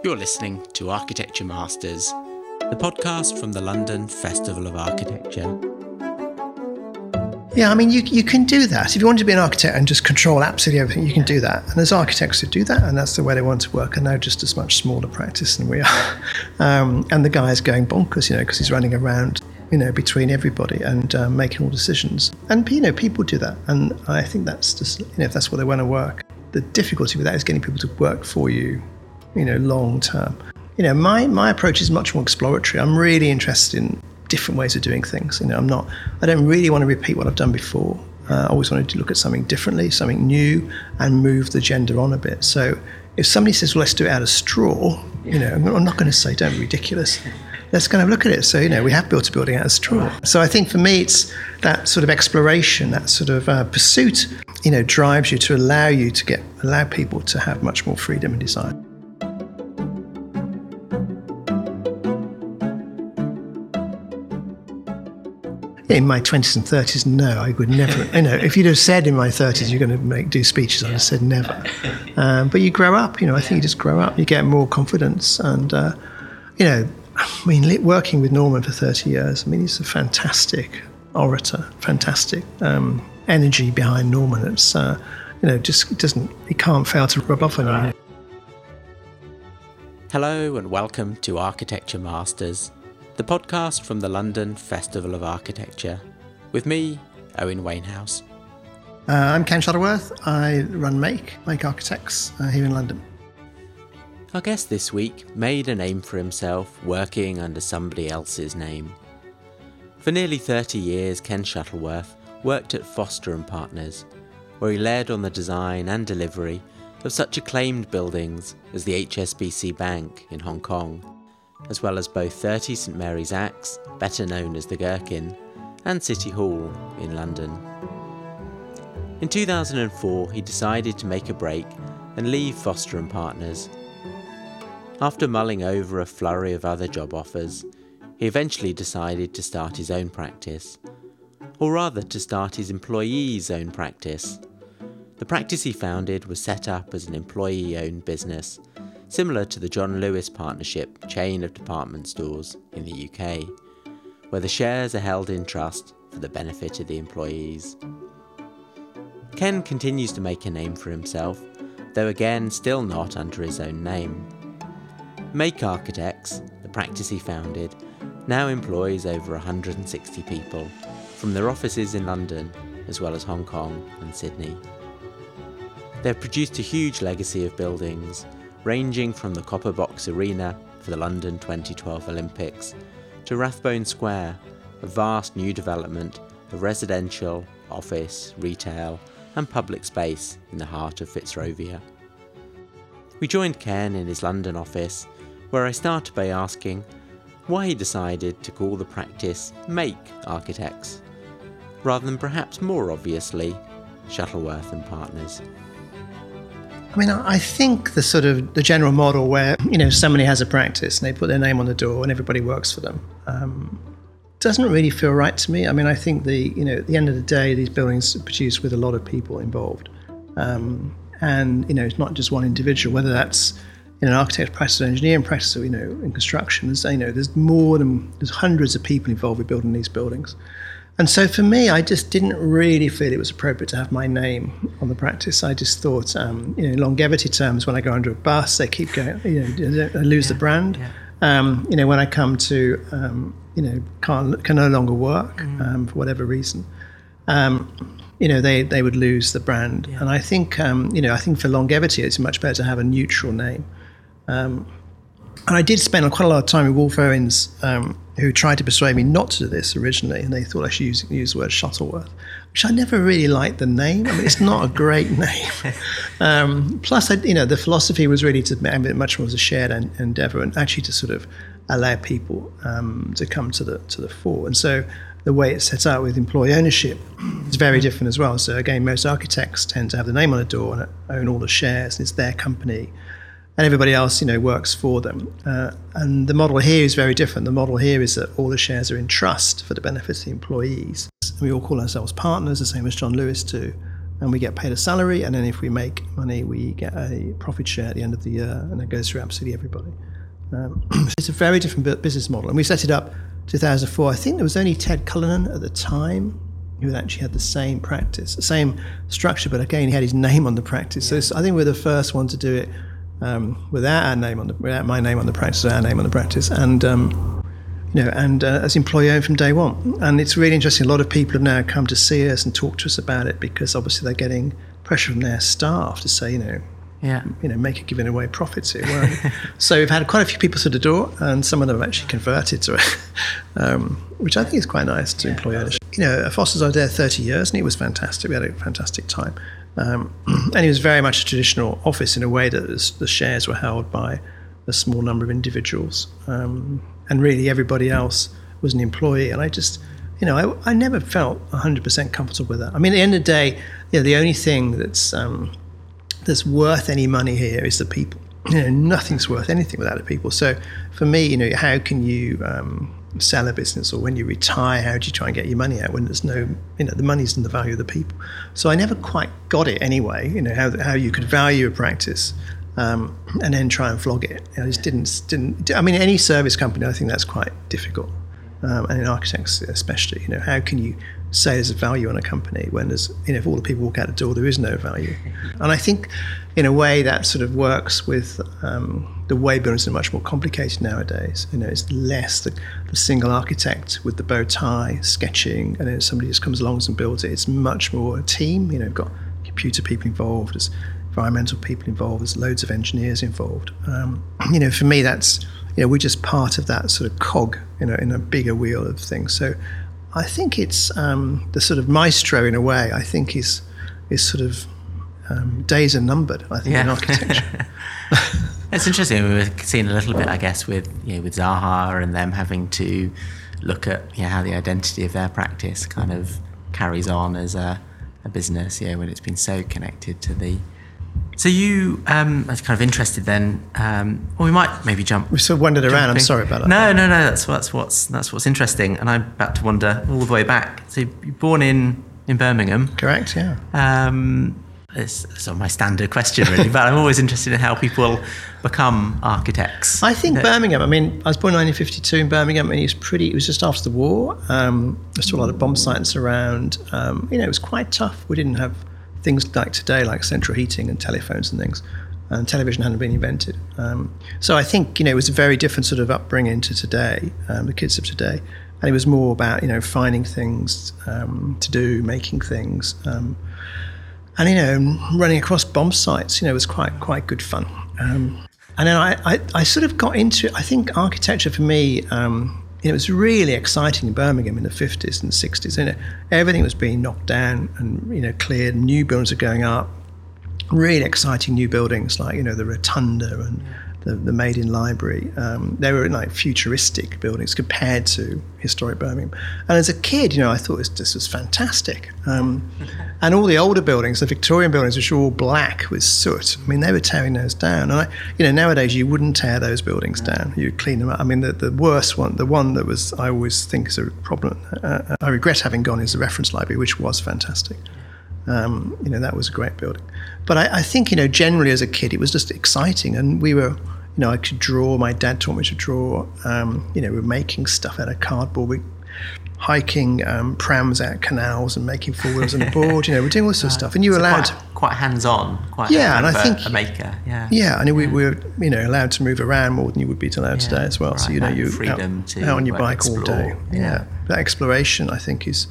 You're listening to Architecture Masters, the podcast from the London Festival of Architecture. Yeah, I mean, you can do that. If you want to be an architect and just control absolutely everything, you can do that. And there's architects who do that, and that's the way they want to work, and they're just as much smaller practice than we are. And the guy is going bonkers, because he's running around, between everybody and making all decisions. And, people do that. And I think that's just, if that's what they want to work. The difficulty with that is getting people to work for you, long term. My approach is much more exploratory. I'm really interested in different ways of doing things. I don't really want to repeat what I've done before. I always wanted to look at something differently, something new, and move the agenda on a bit. So if somebody says, well, let's do it out of straw, I'm not going to say, don't be ridiculous. Let's kind of look at it. So, we have built a building out of straw. So I think for me, it's that sort of exploration, that sort of pursuit, drives you to allow people to have much more freedom and design. In my 20s and 30s, no, I would never. If you'd have said in my 30s you're going to do speeches, I'd have said never. But you grow up. I think you just grow up. You get more confidence, and working with Norman for 30 years. He's a fantastic orator, fantastic energy behind Norman. It's he can't fail to rub off on you. Hello and welcome to Architecture Masters, the podcast from the London Festival of Architecture, with me, Owen Wainhouse. I'm Ken Shuttleworth. I run Make Architects here in London. Our guest this week made a name for himself working under somebody else's name. For nearly 30 years, Ken Shuttleworth worked at Foster & Partners, where he led on the design and delivery of such acclaimed buildings as the HSBC Bank in Hong Kong, as well as both 30 St Mary's Axe, better known as the Gherkin, and City Hall in London. In 2004, he decided to make a break and leave Foster & Partners. After mulling over a flurry of other job offers, he eventually decided to start his own practice, or rather to start his employees' own practice. The practice he founded was set up as an employee-owned business, similar to the John Lewis Partnership chain of department stores in the UK, where the shares are held in trust for the benefit of the employees. Ken continues to make a name for himself, though again still not under his own name. Make Architects, the practice he founded, now employs over 160 people from their offices in London as well as Hong Kong and Sydney. They've produced a huge legacy of buildings, ranging from the Copper Box Arena for the London 2012 Olympics to Rathbone Square, a vast new development of residential, office, retail and public space in the heart of Fitzrovia. We joined Ken in his London office, where I started by asking why he decided to call the practice Make Architects, rather than perhaps more obviously Shuttleworth and Partners. I think the general model where, somebody has a practice and they put their name on the door and everybody works for them, doesn't really feel right to me. I think at the end of the day, these buildings are produced with a lot of people involved. And, it's not just one individual, whether that's in an architect practice or engineering practice or, in construction. There's hundreds of people involved with building these buildings. And so for me, I just didn't really feel it was appropriate to have my name on the practice. I just thought, in longevity terms, when I go under a bus, they keep going, I lose the brand. Yeah. When I come to, can no longer work for whatever reason, they would lose the brand. Yeah. And I think, I think for longevity, it's much better to have a neutral name. And I did spend quite a lot of time with Wolf Owens, who tried to persuade me not to do this originally, and they thought I should use the word Shuttleworth, which I never really liked the name. It's not a great name. Plus, the philosophy was really to make it much more as a shared endeavour, and actually to sort of allow people to come to the fore. And so the way it's set up with employee ownership is very different as well. So again, most architects tend to have the name on the door and own all the shares, and it's their company. And everybody else, works for them. And the model here is very different. The model here is that all the shares are in trust for the benefit of the employees. And we all call ourselves partners, the same as John Lewis do. and we get paid a salary, and then if we make money, we get a profit share at the end of the year, and it goes through absolutely everybody. It's a very different business model, and we set it up 2004. I think there was only Ted Cullinan at the time who had actually had the same practice, the same structure, but again, he had his name on the practice. So I think we're the first one to do it without my name on the practice, our name on the practice, and as employee-owned from day one. And it's really interesting. A lot of people have now come to see us and talk to us about it because obviously they're getting pressure from their staff to say, make it giving away profits here. So we've had quite a few people through the door, and some of them have actually converted to it, which I think is quite nice to employ ownership. Foster's, I was there 30 years, and it was fantastic. We had a fantastic time. And it was very much a traditional office in a way that the shares were held by a small number of individuals. And really everybody else was an employee. And I just, I never felt 100% comfortable with that. I mean, at the end of the day, the only thing that's worth any money here is the people. Nothing's worth anything without the people. So for me, how can you sell a business, or when you retire, how do you try and get your money out when there's no, the money's in the value of the people. So I never quite got it anyway, how you could value a practice and then try and flog it. I just didn't. I mean, any service company, I think that's quite difficult, and in architects especially. How can you say there's a value on a company when there's, if all the people walk out the door, there is no value. And I think, in a way, that sort of works with the way buildings are much more complicated nowadays. It's less the single architect with the bow tie sketching, and then somebody just comes along and builds it. It's much more a team. You've got computer people involved, there's environmental people involved, there's loads of engineers involved. For me, that's, we're just part of that sort of cog, in a bigger wheel of things. So I think it's the sort of maestro, in a way, I think is sort of days are numbered, I think, in architecture. It's interesting. We were seeing a little bit, I guess, with Zaha and them having to look at how the identity of their practice kind of carries on as a business, when it's been so connected to the. So you, I was kind of interested then. We might maybe jump. We sort of wandered around. I'm sorry about that. No. That's what's interesting, and I'm about to wander all the way back. So you're born in Birmingham. Correct. Yeah. It's sort of my standard question, really, but I'm always interested in how people become architects. I think Birmingham. I mean, I was born in 1952 in Birmingham, and it was just after the war. There's still a lot of bomb sites around. It was quite tough. We didn't have things like today, like central heating and telephones and things, and television hadn't been invented. So I think, it was a very different sort of upbringing to today, the kids of today. And it was more about, finding things to do, making things, and, running across bomb sites, was quite good fun. And then I sort of got into, I think architecture for me, it was really exciting in Birmingham in the 50s and 60s. Everything was being knocked down and, cleared. New buildings are going up. Really exciting new buildings like, the Rotunda and the Maiden Library. They were like futuristic buildings compared to historic Birmingham. And as a kid, I thought this was fantastic. And all the older buildings, the Victorian buildings, which were all black with soot, I mean, they were tearing those down. And nowadays you wouldn't tear those buildings down. You'd clean them up. I mean, the worst one, the one that was, I always think is a problem, I regret having gone, is the Reference Library, which was fantastic. That was a great building. But I think, generally as a kid, it was just exciting. And we were, I could draw. My dad taught me to draw. We were making stuff out of cardboard. We hiking prams out canals and making four wheels on a board. We're doing all sorts of stuff. And you were allowed quite hands-on. And I think a maker. Yeah. Yeah, and we were allowed to move around more than you would be allowed today as well. Right, so you freedom out on your bike all day. Yeah, that exploration I think is,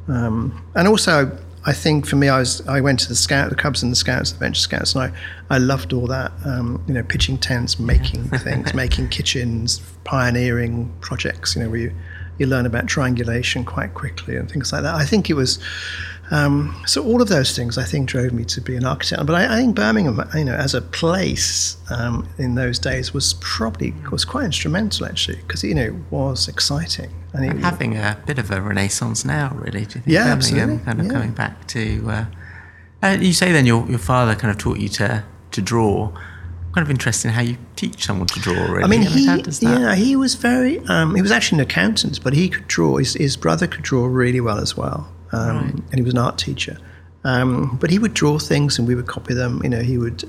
and also. I think for me, I went to the Cubs and the Scouts, the Venture Scouts, and I loved all that, pitching tents, making things, making kitchens, pioneering projects, where you learn about triangulation quite quickly and things like that. I think it was, so all of those things I think drove me to be an architect. But I think Birmingham, as a place in those days was quite instrumental actually, because it was exciting. And having a bit of a renaissance now, really. Do you think? Yeah, Birmingham absolutely. Kind of coming back to. You say then your father kind of taught you to draw. Kind of interesting how you teach someone to draw. Really. I mean, how does that? He was very. He was actually an accountant, but he could draw. His brother could draw really well as well, right. And he was an art teacher. But he would draw things and we would copy them. He would.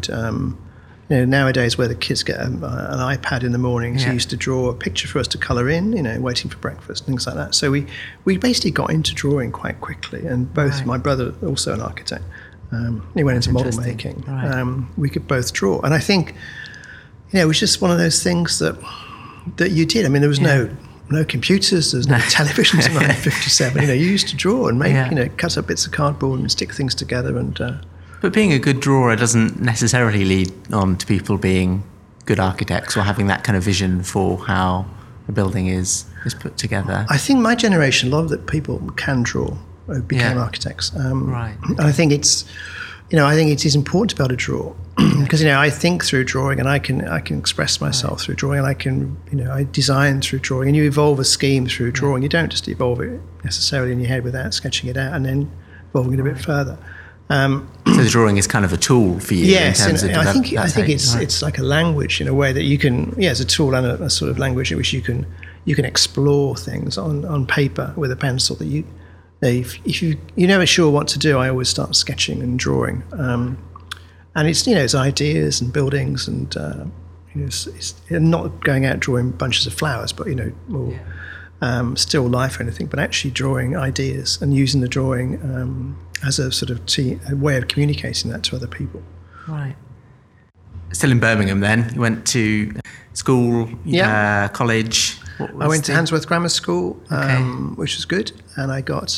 Nowadays where the kids get an iPad in the mornings, he used to draw a picture for us to colour in, waiting for breakfast, things like that. So we basically got into drawing quite quickly. And both my brother, also an architect, he went into model making. Right. We could both draw. And I think, it was just one of those things that you did. I mean, there was no computers, there's no televisions in 1957. You used to draw and make, cut up bits of cardboard and stick things together. And but being a good drawer doesn't necessarily lead on to people being good architects or having that kind of vision for how a building is put together. I think my generation, a lot of the people can draw, became architects. Right. And I think it's, I think it is important to be able to draw because, I think through drawing and I can express myself through drawing and I can, I design through drawing and you evolve a scheme through drawing. You don't just evolve it necessarily in your head without sketching it out and then evolving it a bit further. So the drawing is kind of a tool for you in terms of I think it's like a language in a way that you can, it's a tool and a sort of language in which you can explore things on paper with a pencil that if you're never sure what to do, I always start sketching and drawing. And it's it's ideas and buildings and it's not going out drawing bunches of flowers, but more still life or anything, but actually drawing ideas and using the drawing as a sort of a way of communicating that to other people. Right. Still in Birmingham then, you went to school, college? I went to Handsworth Grammar School, which was good, and I got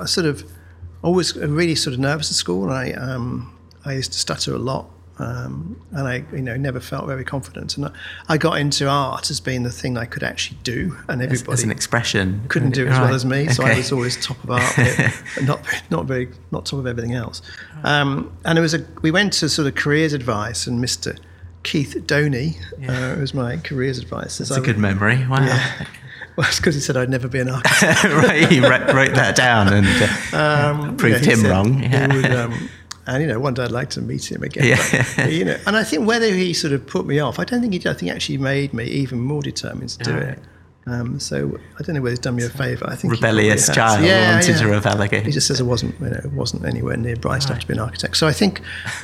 always really sort of nervous at school, and I used to stutter a lot, and I never felt very confident, and I got into art as being the thing I could actually do, and everybody as an expression couldn't do it as well as me, so I was always top of art, but not top of everything else. And we went to sort of careers advice, and Mr. Keith Doney was my careers advisor. That's a good memory. Wow. Yeah. Well, it's because he said I'd never be an architect. Right, you wrote that down and proved him wrong. Yeah. And one day I'd like to meet him again. Yeah. But, and I think whether he sort of put me off, I don't think he did. I think he actually made me even more determined to do it. So I don't know whether he's done me a favour. I think rebellious child wanted to rebel again. He just says I wasn't anywhere near bright enough to be an architect. So I think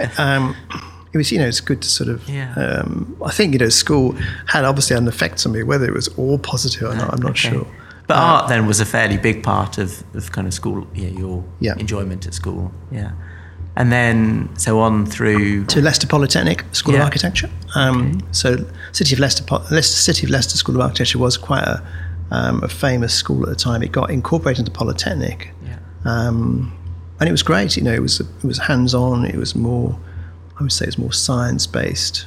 it was it's good to sort of. I think school had obviously an effect on me. Whether it was all positive or not, I'm not sure. But art then was a fairly big part of kind of school. your enjoyment at school. Yeah. And then, so on through to Leicester Polytechnic School of Architecture. So, City of Leicester School of Architecture was quite a famous school at the time. It got incorporated into Polytechnic, and it was great. It was hands-on. It was more, I would say, it was more science-based.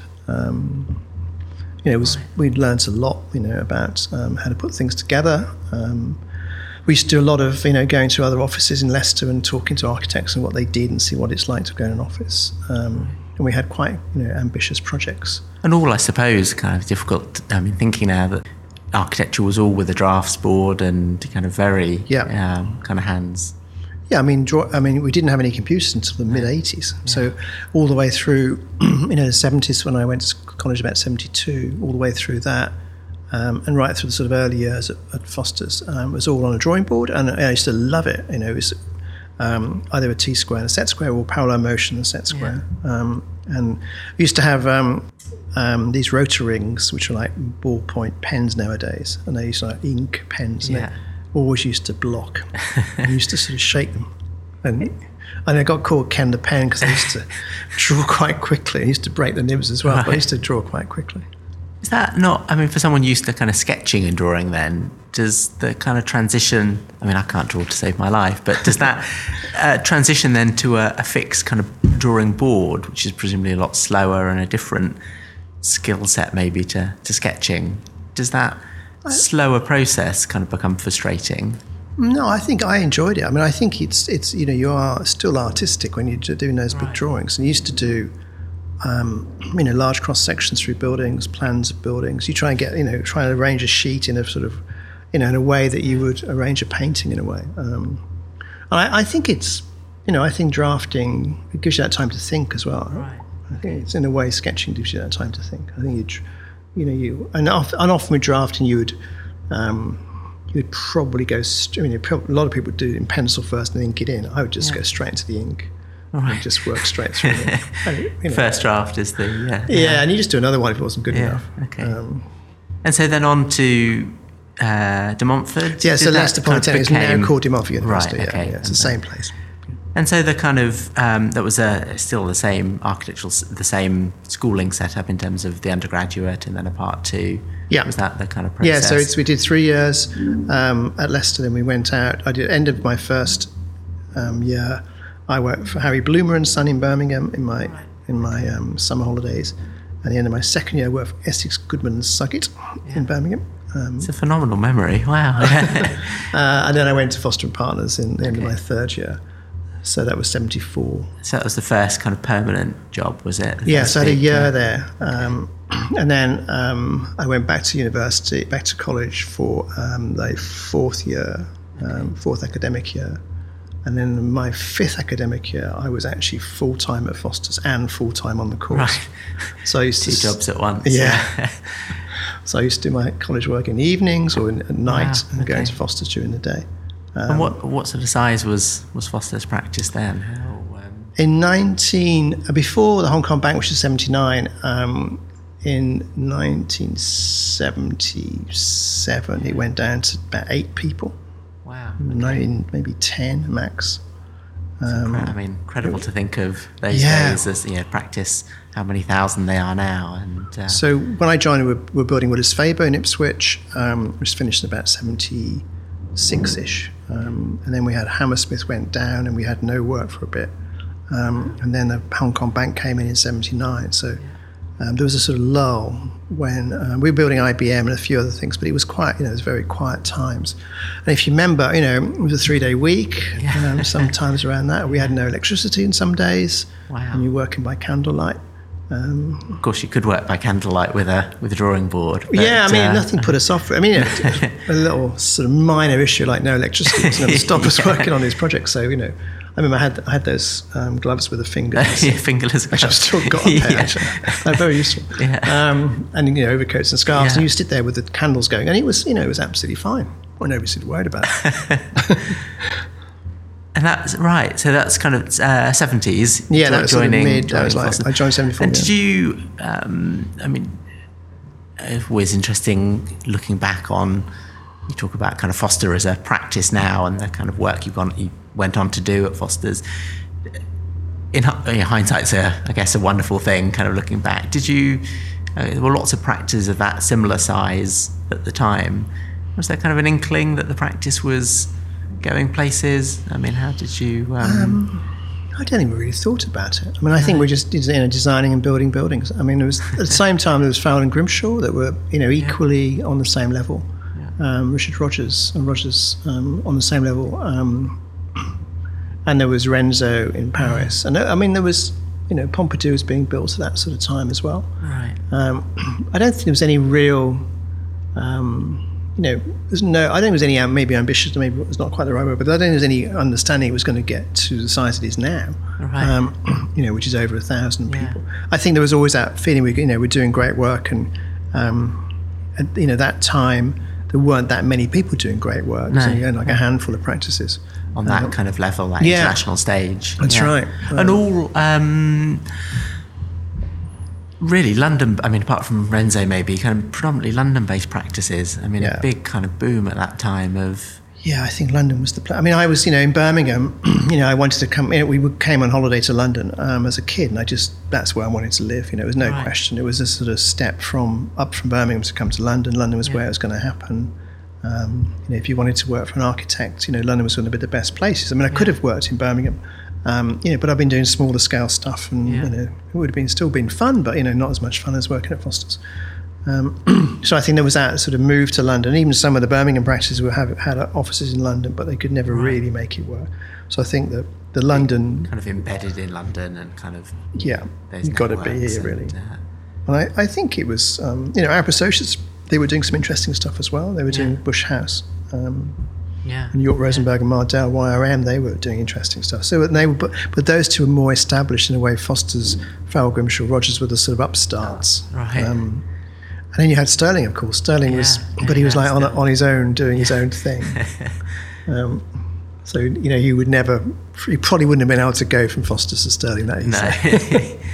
We'd learnt a lot, about how to put things together. We used to do a lot of, going to other offices in Leicester and talking to architects and what they did and see what it's like to go in an office. And we had quite, ambitious projects. And all, I suppose, kind of difficult. I mean, thinking now that architecture was all with a drafts board and kind of very kind of hands. Yeah, I mean, we didn't have any computers until the mid-'80s. Yeah. So all the way through, the 70s when I went to college, about 72, all the way through that. And right through the sort of early years at Foster's, it was all on a drawing board, and I used to love it. It was either a T-square and a set square, or parallel motion and a set square. And we used to have these rotor rings, which are like ballpoint pens nowadays, and they used to like ink pens, and they always used to block. I used to sort of shake them, and I got called Ken the Pen because I used to draw quite quickly. I used to break the nibs as well, but I used to draw quite quickly. Is that not, I mean, for someone used to kind of sketching and drawing then, does the kind of transition, I mean, I can't draw to save my life, but does that transition then to a fixed kind of drawing board, which is presumably a lot slower and a different skill set maybe to sketching, does that slower process kind of become frustrating? No, I think I enjoyed it. I mean, I think it's you are still artistic when you're doing those big drawings. And you used to do large cross sections through buildings, plans of buildings. You try and get, try and arrange a sheet in a sort of, in a way that you would arrange a painting in a way. I think it's, I think drafting, it gives you that time to think as well. Right. I think it's in a way sketching gives you that time to think. I think and often with drafting you would, you'd probably go. A lot of people do in pencil first and ink it in. I would just go straight into the ink. Right. And just work straight through it. First draft is the and you just do another one if it wasn't good enough. Okay. And so then on to De Montfort. Yeah, so Leicester Polytechnic is now called De Montfort University. Right. Okay. Yeah, it's the same place. And so the kind of that was still the same the same schooling setup in terms of the undergraduate and then a part 2. Yeah. Was that the kind of process? Yeah, so we did 3 years at Leicester, then we went out. I did end of my first year. I worked for Harry Bloomer and Son in Birmingham in my summer holidays. At the end of my second year, I worked for Essex Goodman and Suggett in Birmingham. It's a phenomenal memory. Wow. And then I went to Foster and Partners in the end of my third year. So that was 74. So that was the first kind of permanent job, was it? Yes, I had a year there. And then I went back to college for the fourth academic year. And then in my 5th academic year, I was actually full-time at Foster's and full-time on the course. Right. So I used to... 2 jobs at once. Yeah. So I used to do my college work in the evenings or at night and going to Foster's during the day. And what sort of size was Foster's practice then? Before the Hong Kong Bank, which is 79, in 1977, it went down to about 8 people. Wow. Maybe 10 max. Incredible to think of those days as practice, how many thousand they are now. And so when I joined, we were building Wooders Faber in Ipswich, which finished in about 76-ish. And then we had Hammersmith went down and we had no work for a bit. And then the Hong Kong Bank came in 79. So there was a sort of lull when we were building IBM and a few other things, but it was quite, it was very quiet times. And if you remember, it was a 3-day week, sometimes around that. We had no electricity in some days. Wow. And you're working by candlelight. Of course, you could work by candlelight with a drawing board. But, nothing put us off. A little sort of minor issue like no electricity was never stop us working on these projects. So, I remember I had those gloves with the fingers. Fingerless gloves. Which I've still got a pair, actually. They're very useful. Yeah. And, overcoats and scarves. And you sit there with the candles going. And it was absolutely fine. Well, nobody seemed worried about it. And that's right. So that's kind of 70s. Yeah, that was joining. I joined 74. And did you? Always interesting looking back on. You talk about kind of Foster as a practice now, and the kind of work you went on to do at Foster's. In hindsight, I guess a wonderful thing. Kind of looking back, did you? There were lots of practices of that similar size at the time. Was there kind of an inkling that the practice was going places? How did you? I don't think we really thought about it. I think we just designing and building buildings. There was at the same time there was Fowler and Grimshaw that were equally on the same level. Richard Rogers and Rogers on the same level, and there was Renzo in Paris, and there was Pompidou was being built at that sort of time as well. Right. I don't think there was any real. There's no. I don't think it was any maybe ambitious. Maybe it's not quite the right word, but I don't think there's any understanding it was going to get to the size it is now. Right. Which is over 1,000 people. I think there was always that feeling we're doing great work, and at that time there weren't that many people doing great work. No. So you had like a handful of practices on that kind of level, that international stage. That's right. And all. Really, London, apart from Renzo maybe, kind of predominantly London-based practices. A big kind of boom at that time of... Yeah, I think London was the place. I was, in Birmingham, I wanted to come, we came on holiday to London as a kid, and that's where I wanted to live, it was no question. It was a sort of step up from Birmingham to come to London. London was where it was going to happen. If you wanted to work for an architect, London was going to be the best places. I could have worked in Birmingham. But I've been doing smaller scale stuff, and it would have still been fun, but not as much fun as working at Foster's. So I think there was that sort of move to London. Even some of the Birmingham practices had offices in London, but they could never really make it work. So I think that the London kind of embedded in London and kind of you've got to be here really. And I think it was our associates. They were doing some interesting stuff as well. They were doing Bush House. And York Rosenberg and Mardell, YRM, they were doing interesting stuff. So but those two were more established in a way. Foster's, Fowler, Grimshaw, Rogers were the sort of upstarts. Right. And then you had Sterling, of course. Sterling but he was like on his own, doing his own thing. So, he probably wouldn't have been able to go from Foster's to Sterling that easy. No.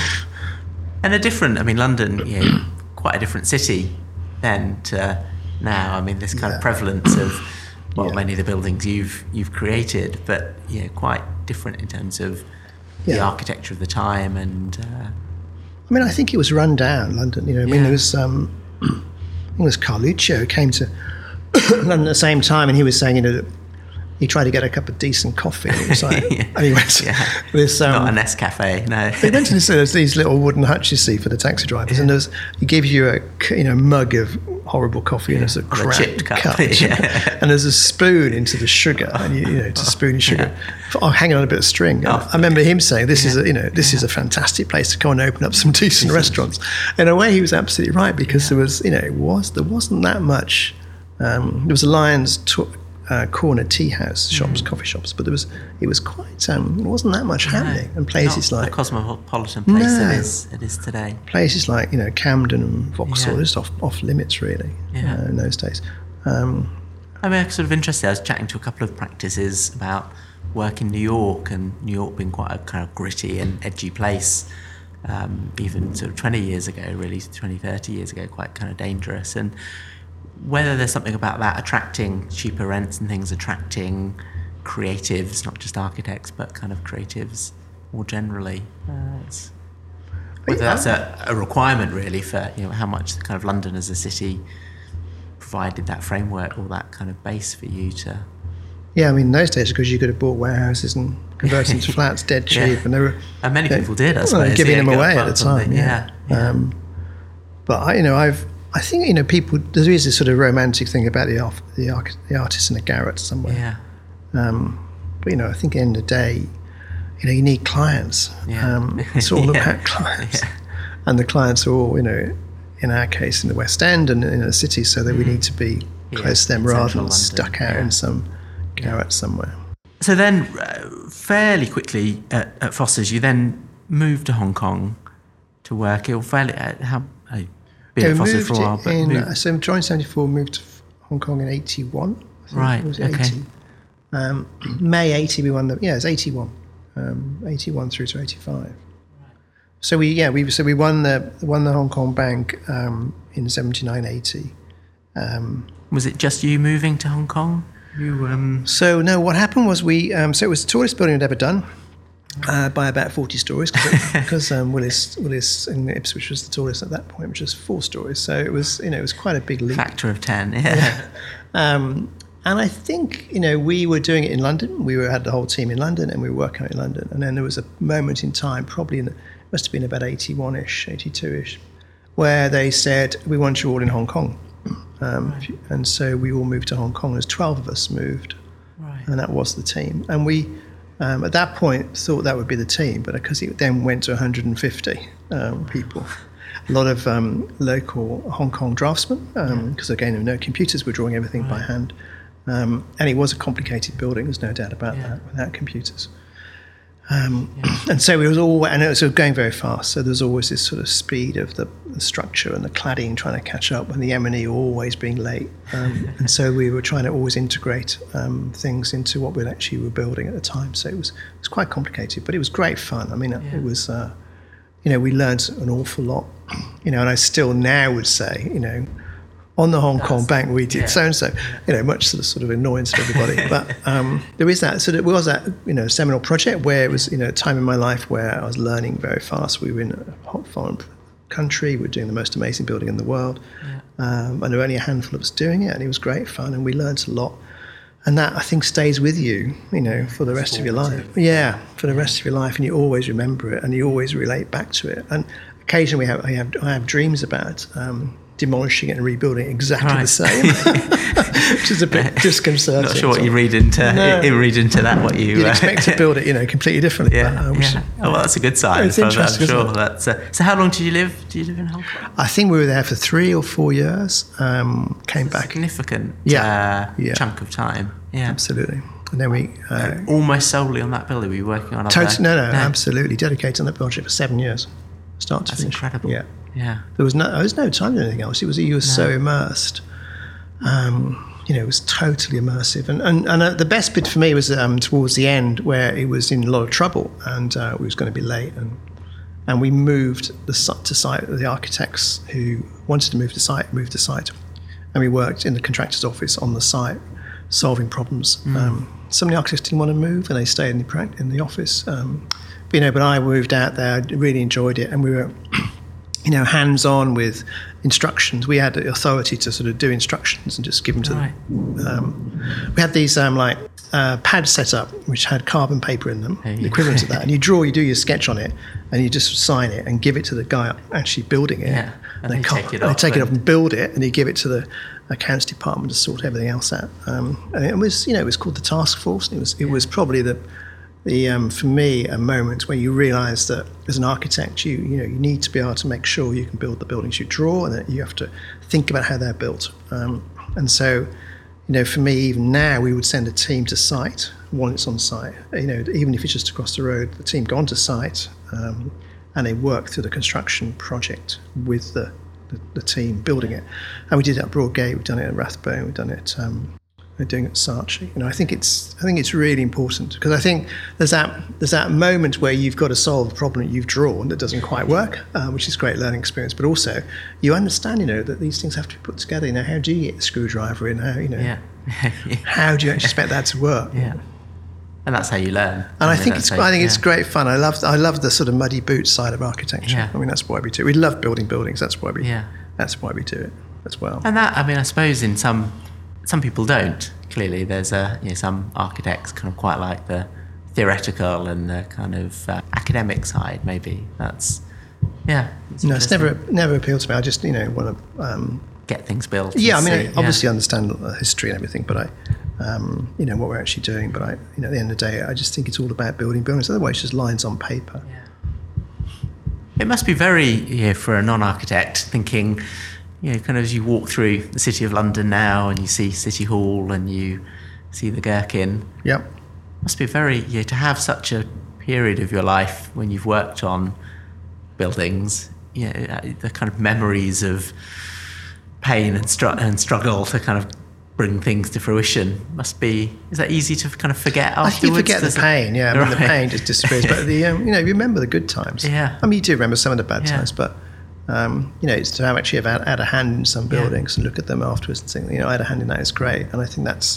And London, quite a different city then to now. I mean, this kind of prevalence of, many of the buildings you've created, but, quite different in terms of the architecture of the time and... I think it was run down, London. There was, I think it was Carluccio who came to London at the same time, and he was saying, that he tried to get a cup of decent coffee. And it was like, and he went to this... not a Nescafe, no. He went to these little wooden huts you see for the taxi drivers, and he gives you a mug of horrible coffee, and there's a cracked cup. And there's a spoon into the sugar, and to spoon your sugar, hanging on a bit of string. I remember him saying, "This is a fantastic place to go and open up some decent restaurants." In a way, he was absolutely right, because there wasn't that much. There was a Lions corner tea house shops, coffee shops, but it was quite. There wasn't that much happening, and places not like the cosmopolitan place it is today. Places like Camden and Vauxhall is off limits really in those days. I'm sort of interested. I was chatting to a couple of practices about work in New York, and New York being quite a kind of gritty and edgy place, even sort of 20 years ago, really 20, 30 years ago, quite kind of dangerous. And whether there's something about that attracting cheaper rents and things, attracting creatives, not just architects, but kind of creatives more generally. Whether that's a requirement really for how much the kind of London as a city provided that framework or that kind of base for you to... Yeah, in those days, because you could have bought warehouses and converted them to flats dead cheap, and many people did, I suppose. Giving them away at the time. But I think people. There is this sort of romantic thing about the artist in a garret somewhere. Yeah. But I think at the end of the day, you need clients. Yeah. It's all about clients, and the clients are all in our case in the West End and in the city, so that we need to be close to them rather than stuck out in some garret somewhere. So then, fairly quickly at Foster's, you then moved to Hong Kong to work. Been at Foster's for a while, but so joined 74, moved to Hong Kong in 81. Right. It was 80. May 80 we won it was 81. 81 through to 85. So we won the Hong Kong Bank in 79-80. Was it just you moving to Hong Kong? So no, what happened was so it was the tallest building we'd ever done. By about 40 stories, because Willis in Ipswich was the tallest at that point, which was 4 stories. So it was quite a big leap. Factor of 10, And I think we were doing it in London. We had the whole team in London, and we were working out in London. And then there was a moment in time, probably must have been about 81-ish, 82-ish, where they said, "We want you all in Hong Kong." And so we all moved to Hong Kong. There's 12 of us moved, and that was the team. And we. At that point, thought that would be the team, but because it then went to 150 people, a lot of local Hong Kong draftsmen, because again, there were no computers, we're drawing everything by hand, and it was a complicated building. There's no doubt about that without computers. And so it was going very fast. So there's always this sort of speed of the structure and the cladding trying to catch up, and the M&E always being late. And so we were trying to always integrate things into what we actually were building at the time. So it was quite complicated, but it was great fun. It was, we learned an awful lot, and I still now would say, on the Hong Kong Bank we did so-and-so, much to the sort of annoyance of everybody. But there is that, so there was that, seminal project where it was, a time in my life where I was learning very fast. We were in a hot foreign country, we were doing the most amazing building in the world, and there were only a handful of us doing it, and it was great fun, and we learned a lot. And that, I think, stays with you, for the rest of your life. Yeah, for the rest of your life, and you always remember it, and you always relate back to it. And occasionally I have dreams about demolishing it and rebuilding it exactly the same, which is a bit disconcerting. Not sure what you read into that. What you'd expect to build it, completely differently. Well, that's a good sign. It's interesting. I'm sure. So, how long did you live? Did you live in Hong Kong? I think we were there for 3 or 4 years. Came back. Significant chunk of time. Yeah, absolutely. And then we almost solely on that building. Were you working on? No, absolutely dedicated on that project for 7 years, start to finish. That's incredible. Yeah. Yeah. There was no time to do anything else. You were so immersed. It was totally immersive. And the best bit for me was towards the end, where it was in a lot of trouble and we was going to be late. And we moved to site. The architects who wanted to move to site moved to site. And we worked in the contractor's office on the site, solving problems. Some of the architects didn't want to move, and they stayed in the office. But I moved out there. I really enjoyed it, and we were, hands-on with instructions. We had the authority to sort of do instructions and just give them to them. We had these pads set up which had carbon paper in them, the equivalent to that. And you do your sketch on it, and you just sign it and give it to the guy actually building it. Yeah. And they take it off and build it, and you give it to the accounts department to sort everything else out. And it was called the task force. And it was probably the for me a moment where you realise that as an architect, you need to be able to make sure you can build the buildings you draw, and that you have to think about how they're built. And so, for me, even now, we would send a team to site while it's on site. Even if it's just across the road, the team go onto site. And they work through the construction project with the team building it. And we did it at Broadgate, we've done it at Rathbone, we've done it, we're doing it at Saatchi. I think it's really important, because I think there's that moment where you've got to solve a problem that you've drawn that doesn't quite work, which is a great learning experience. But also you understand, that these things have to be put together. How do you get the screwdriver in? How do you actually expect that to work? Yeah. And that's how you learn. And I think it's great fun. I love the sort of muddy boots side of architecture. Yeah. I mean, that's why we do it. We love building buildings. That's why we do it as well. And that, I suppose in some people don't. Clearly, there's some architects kind of quite like the theoretical and the kind of academic side. Maybe that's it's never appealed to me. I just want to get things built. Yeah, obviously understand the history and everything, but what we're actually doing. But at the end of the day, I just think it's all about building buildings. Otherwise, it's just lines on paper. Yeah. It must be very, for a non-architect, thinking, kind of as you walk through the City of London now and you see City Hall and you see the Gherkin. Yep. Must be very, to have such a period of your life when you've worked on buildings, the kind of memories of pain and struggle to kind of bring things to fruition is that easy to kind of forget afterwards? I think you forget the pain, the pain just disappears, but you remember the good times. Yeah. You do remember some of the bad times, but it's to have actually had a hand in some buildings and look at them afterwards and think, I had a hand in that, is great. And I think that's,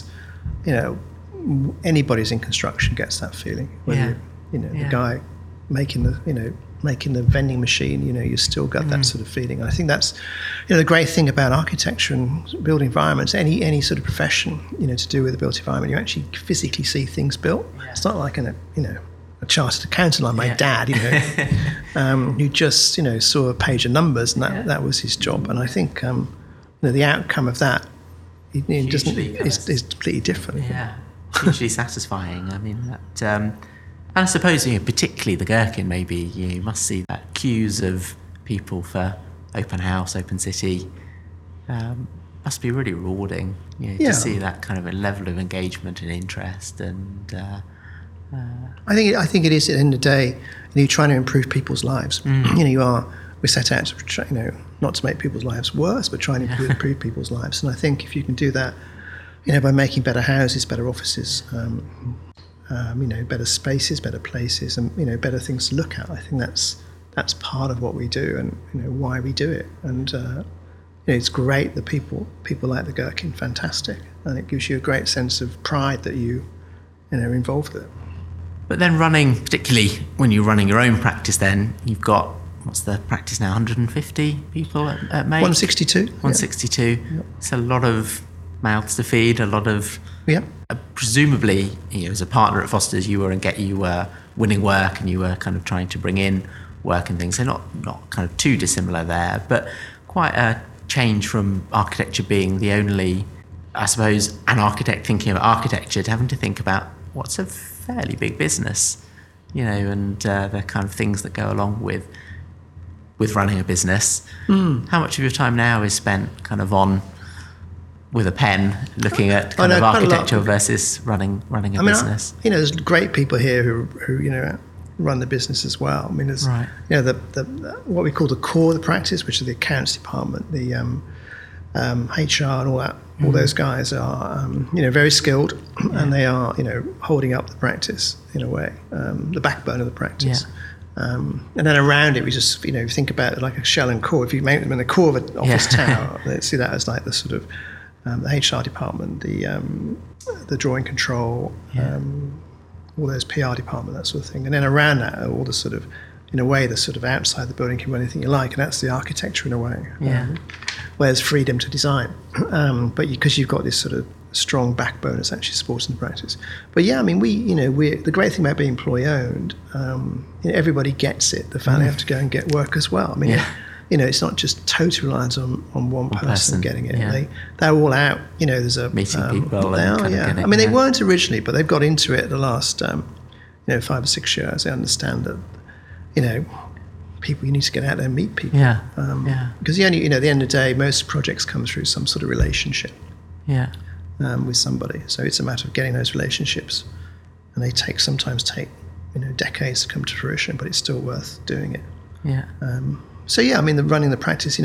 anybody who's in construction gets that feeling. Whether the guy making the vending machine, you still got that sort of feeling. And I think that's, the great thing about architecture and built environments, any sort of profession, to do with the built environment, you actually physically see things built. Yeah. It's not like a chartered accountant like my dad, who just, saw a page of numbers and that was his job. And I think, the outcome of that is completely different. Yeah, hugely satisfying. I mean, that... and I suppose, particularly the Gherkin, maybe you must see that queues of people for open house, open city. Must be really rewarding, to see that kind of a level of engagement and interest. And I think it is at the end of the day. You're trying to improve people's lives. We set out to not to make people's lives worse, but trying to improve people's lives. And I think if you can do that, by making better houses, better offices. Better spaces, better places, and better things to look at. I think that's part of what we do, and why we do it. And it's great that people like the Gherkin, fantastic, and it gives you a great sense of pride that you are involved with it. But then running, particularly when you're running your own practice, then you've got, what's the practice now? 150 people at Make? 162. 162. Yep. It's a lot of mouths to feed, a lot of. Yeah. Presumably, as a partner at Foster's, you were winning work and you were kind of trying to bring in work and things. So not kind of too dissimilar there, but quite a change from architecture being the only, I suppose, an architect thinking about architecture to having to think about what's a fairly big business, and the kind of things that go along with running a business. How much of your time now is spent kind of on with a pen, looking at kind of architecture versus running a business? There's great people here who run the business as well. I mean, there's Right. the what we call the core of the practice, which are the accounts department, the HR and all that. All those guys are very skilled, and they are holding up the practice in a way, the backbone of the practice. And then around it, we just think about it like a shell and core. If you make them in the core of an office tower, let's see that as like the sort of the HR department, the drawing control, all those PR department, that sort of thing. And then around that, all the sort of, in a way, the sort of outside the building can be anything you like, and that's the architecture in a way. Where there's freedom to design, but because you've got this sort of strong backbone that's actually supporting the practice. But yeah, I mean, we the great thing about being employee owned, everybody gets it. The fact they have to go and get work as well. I mean, it's not just total reliance on one person getting it. They're all out. There's a meeting people. They are, I mean, they weren't originally, but they've got into it the last 5 or 6 years. They understand that people, you need to get out there and meet people. Because at the end of the day, most projects come through some sort of relationship. With somebody. So it's a matter of getting those relationships, and they sometimes take decades to come to fruition, but it's still worth doing it. I mean, running the practice,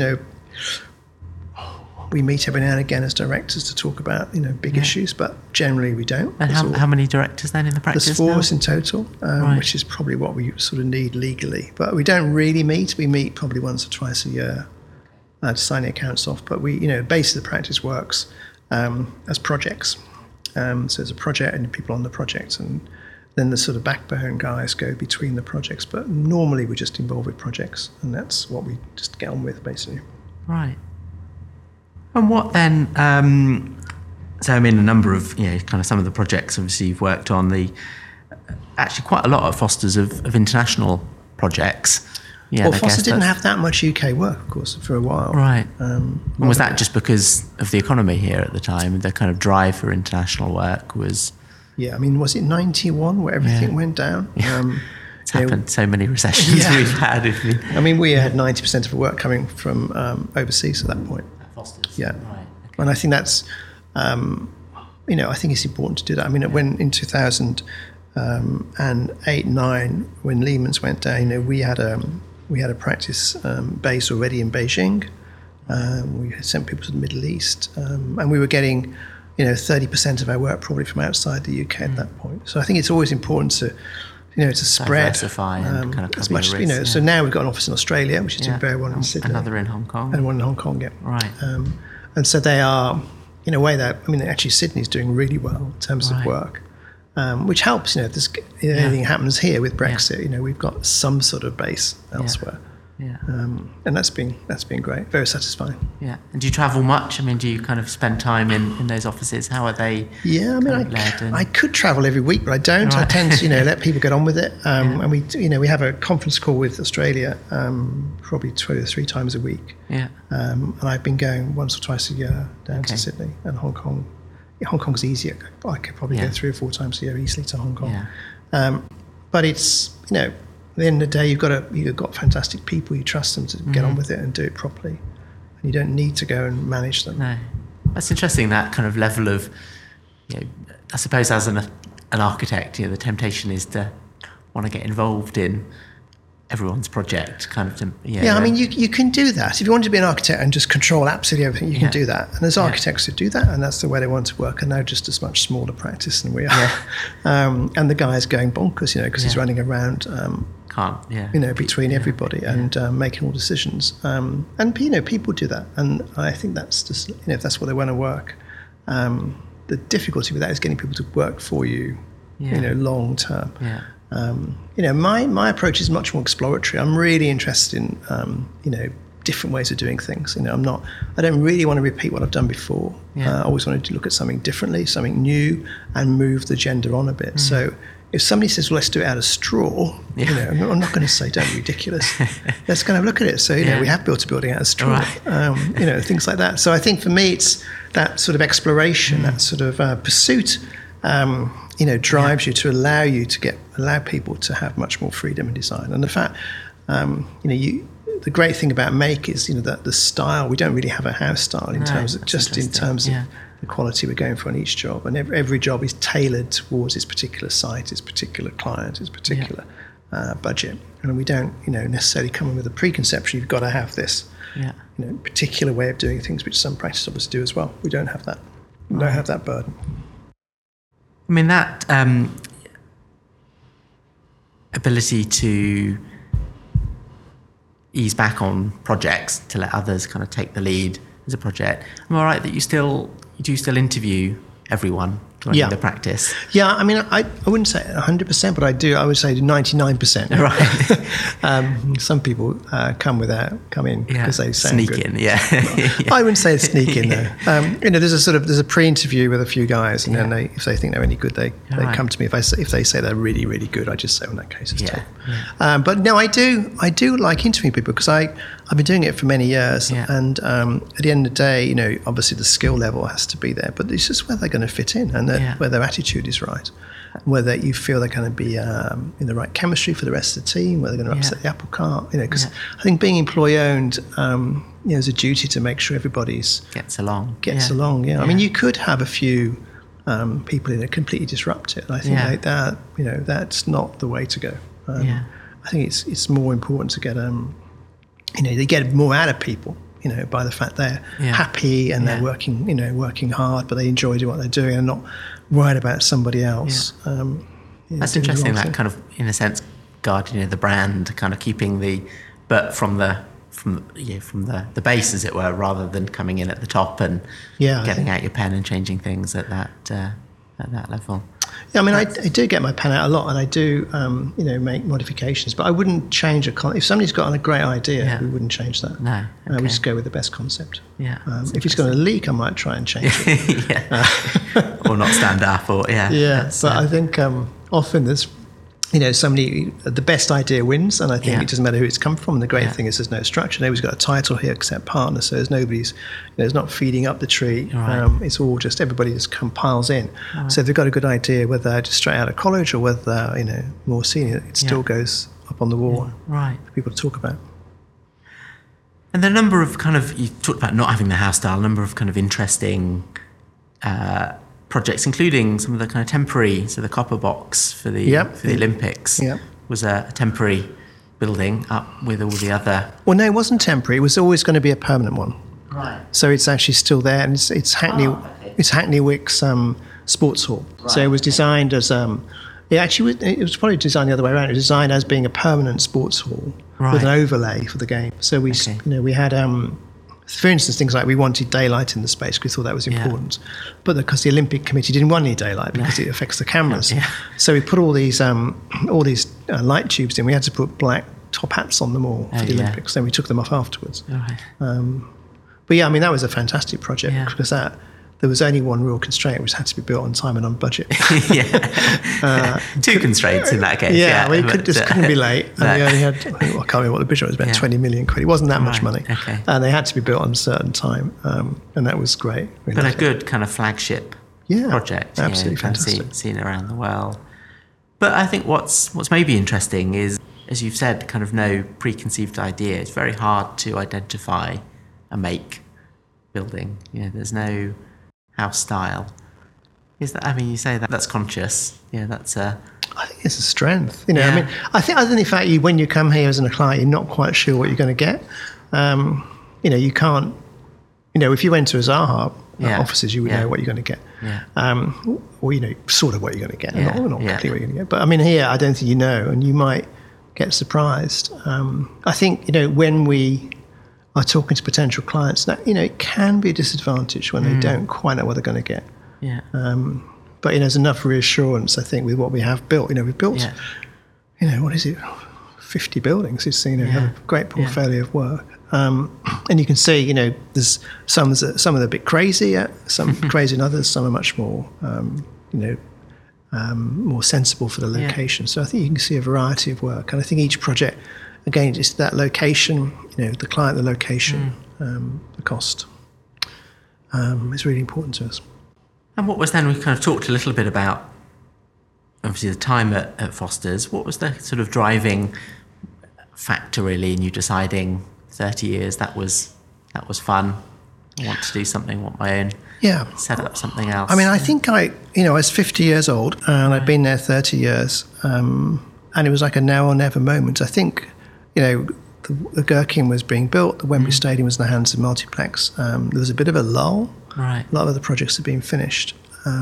we meet every now and again as directors to talk about big issues, but generally we don't. And how many directors then in the practice? There's 4 of us in total, which is probably what we sort of need legally. But we don't really meet. We meet probably once or twice a year to sign the accounts off. But we, basically the practice works as projects. So there's a project and people on the project, and then the sort of backbone guys go between the projects. But normally we're just involved with projects, and that's what we just get on with, basically. Right. And what then, so I mean, a number of, kind of some of the projects obviously you've worked on, actually quite a lot of Foster's of international projects. Well, Foster didn't have that much UK work, of course, for a while. Right. And was that just because of the economy here at the time? The kind of drive for international work was... Yeah, I mean, was it 91 where everything went down? It's happened, so many recessions we've had. I mean, we had 90% of the work coming from overseas at that point. Foster's. Yeah. Right. Okay. And I think that's, I think it's important to do that. I mean, when in 2008-9, when Lehman's went down, we had a practice base already in Beijing. We had sent people to the Middle East, and we were getting, 30% of our work probably from outside the UK at that point. So I think it's always important to spread, diversify and kind of as much. So now we've got an office in Australia, which is doing very well in Sydney. Another in Hong Kong. And one in Hong Kong, yeah. Right. And so they are, in a way, actually Sydney's doing really well in terms of work. Which helps, if anything happens here with Brexit, we've got some sort of base elsewhere. And that's been great, very satisfying. Yeah. And do you travel much? I mean, do you kind of spend time in those offices? How are they? Yeah, I mean, I could travel every week, but I don't. Right. I tend to, let people get on with it. And we have a conference call with Australia probably 2 or 3 times a week. Yeah. And I've been going once or twice a year down to Sydney and Hong Kong. Hong Kong's easier. I could probably go 3 or 4 times a year easily to Hong Kong. But it's, at the end of the day, you've got fantastic people. You trust them to get on with it and do it properly. And you don't need to go and manage them. No. That's interesting, that kind of level of, I suppose as an architect, the temptation is to want to get involved in everyone's project, kind of. I mean, you can do that. If you want to be an architect and just control absolutely everything, you can do that. And there's architects who do that, and that's the way they want to work. And they're just as much smaller practice than we are. And the guy's going bonkers, because he's running around, between everybody and making all decisions. And people do that, and I think that's just if that's what they want to work. The difficulty with that is getting people to work for you, long term. My approach is much more exploratory. I'm really interested in, different ways of doing things. I don't really want to repeat what I've done before. I always wanted to look at something differently, something new, and move the agenda on a bit. So if somebody says, well, let's do it out of straw, I'm not going to say, don't be ridiculous. Let's kind of look at it. So, we have built a building out of straw, things like that. So I think for me, it's that sort of exploration, that sort of pursuit, drives you to allow people to have much more freedom in design. And the fact, the great thing about Make is, that the style, we don't really have a house style in terms of the quality we're going for on each job. And every job is tailored towards its particular site, its particular client, its particular budget, and we don't, necessarily come in with a preconception. You've got to have this, particular way of doing things, which some practices obviously do as well. We don't have that. We don't have that burden. I mean, that ability to ease back on projects to let others kind of take the lead as a project. Am I right that you do still interview everyone joining the practice? Yeah, I mean, I wouldn't say 100%, but I would say 99%. Right. Some people come in because they sound sneak good. in, yeah. I wouldn't say sneak in though. There's a pre-interview with a few guys, and then if they think they're any good, they come to me. If they say they're really, really good, I just say, in that case, it's take. But no, I do like interviewing people because I've been doing it for many years, and at the end of the day, obviously the skill level has to be there, but it's just whether they're going to fit in and whether their attitude is right, whether you feel they're going to be in the right chemistry for the rest of the team, whether they're going to upset the apple cart, because I think being employee owned, there's a duty to make sure everybody's gets along. I mean, you could have a few people in it completely disrupt it. I think that's not the way to go. I think it's more important to get they get more out of people, by the fact they're happy and they're working hard, but they enjoy doing what they're doing and not worried about somebody else. That's interesting. That kind of, in a sense, guarding the brand, kind of keeping from the base, as it were, rather than coming in at the top and getting out your pen and changing things at that level. Yeah, I mean, I do get my pen out a lot, and I do, make modifications. But I wouldn't change if somebody's got a great idea, we wouldn't change that. No, okay. We just go with the best concept. Yeah. If it's going to leak, I might try and change it. Or not stand up, or but I think often there's, the best idea wins, and I think it doesn't matter who it's come from. And the great thing is there's no structure. Nobody's got a title here except partner, so there's nobody's, it's not feeding up the tree. Right. It's all just everybody just compiles in. Right. So if they've got a good idea, whether they're just straight out of college or whether more senior, it still goes up on the wall for people to talk about. And the number of you talked about not having the house style, a number of kind of interesting projects, including some of the kind of temporary, so the copper box for the Olympics was a temporary building up with all the other. Well, no, it wasn't temporary. It was always going to be a permanent one. Right. So it's actually still there, and it's Hackney. It's Hackney Wick's sports hall. Right. So it was designed as it was probably designed the other way around. It was designed as being a permanent sports hall with an overlay for the game. So we had. For instance, things like we wanted daylight in the space because we thought that was important, but because the Olympic Committee didn't want any daylight because it affects the cameras, so we put all these light tubes in. We had to put black top hats on them all for the Olympics. Then we took them off afterwards. Right. But I mean, that was a fantastic project because there was only one real constraint, which had to be built on time and on budget. Two constraints in that case. We couldn't be late. And we only had, I can't remember what the budget was, about 20 million quid. It wasn't that much money. Okay. And they had to be built on a certain time. And that was great. But a good kind of flagship project. Absolutely fantastic. Seen around the world. But I think what's maybe interesting is, as you've said, kind of no preconceived idea. It's very hard to identify a make building. There's no house style. Is that? I mean, you say that's conscious. That's a. I think it's a strength. I mean, I think other than the fact when you come here as a client, you're not quite sure what you're going to get. You can't. If you went to a Zaha offices, you would know what you're going to get. Yeah. Or sort of what you're going to get. Not completely what you're going to get. But I mean, here I don't think and you might get surprised. I think when we are talking to potential clients, that it can be a disadvantage when they don't quite know what they're going to get. Yeah. But there's enough reassurance, I think, with what we have built. We've built, what is it, 50 buildings. It's have a great portfolio of work, and you can see, there's some are a bit crazy, some crazy, and others. Some are much more, more sensible for the location. So I think you can see a variety of work, and I think each project. Again, it's that location, the client, the location, the cost is really important to us. And what was then, we kind of talked a little bit about, obviously, the time at Foster's. What was the sort of driving factor, really, in you deciding 30 years, that was fun, I want to do something, want my own, set up something else? I mean, I think I was 50 years old, and I'd been there 30 years. and it was like a now or never moment. I think, the Gherkin was being built, the Wembley Stadium was in the hands of Multiplex. There was a bit of a lull. Right. A lot of the projects had been finished.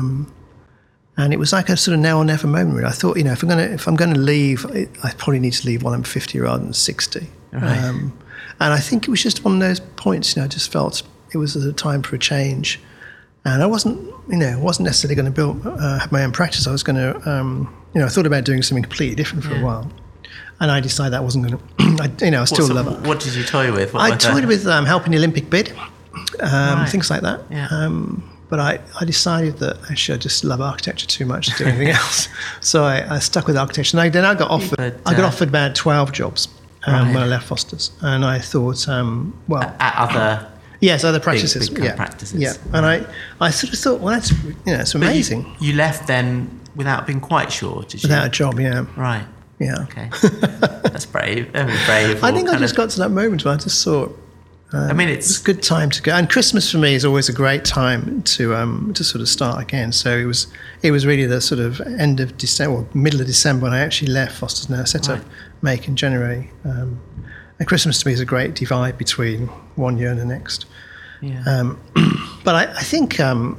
And it was like a sort of now or never moment, really. I thought, if I'm going to leave, I probably need to leave while I'm 50 rather than 60. Right. And I think it was just one of those points, I just felt it was a time for a change. And I wasn't necessarily going to have my own practice. I was going to, I thought about doing something completely different for a while. And I decided that wasn't going to, I still love it. What did you toy with? I toyed with helping the Olympic bid, things like that. Yeah. But I decided that actually I just love architecture too much to do anything else. So I stuck with architecture. And then I got offered about 12 jobs when I left Foster's. And I thought, at other... Yes, other practices. Big practices. Yeah, and I sort of thought, well, that's it's amazing. You left then without being quite sure, did you? Without a job, yeah. Right. Yeah. Okay. That's brave. Very brave. I think I just got to that moment where I just thought, it's a good time to go. And Christmas for me is always a great time to sort of start again. So it was really the sort of end of December, or middle of December when I actually left Foster's. Now set up Make in January. And Christmas to me is a great divide between one year and the next. Yeah. But I think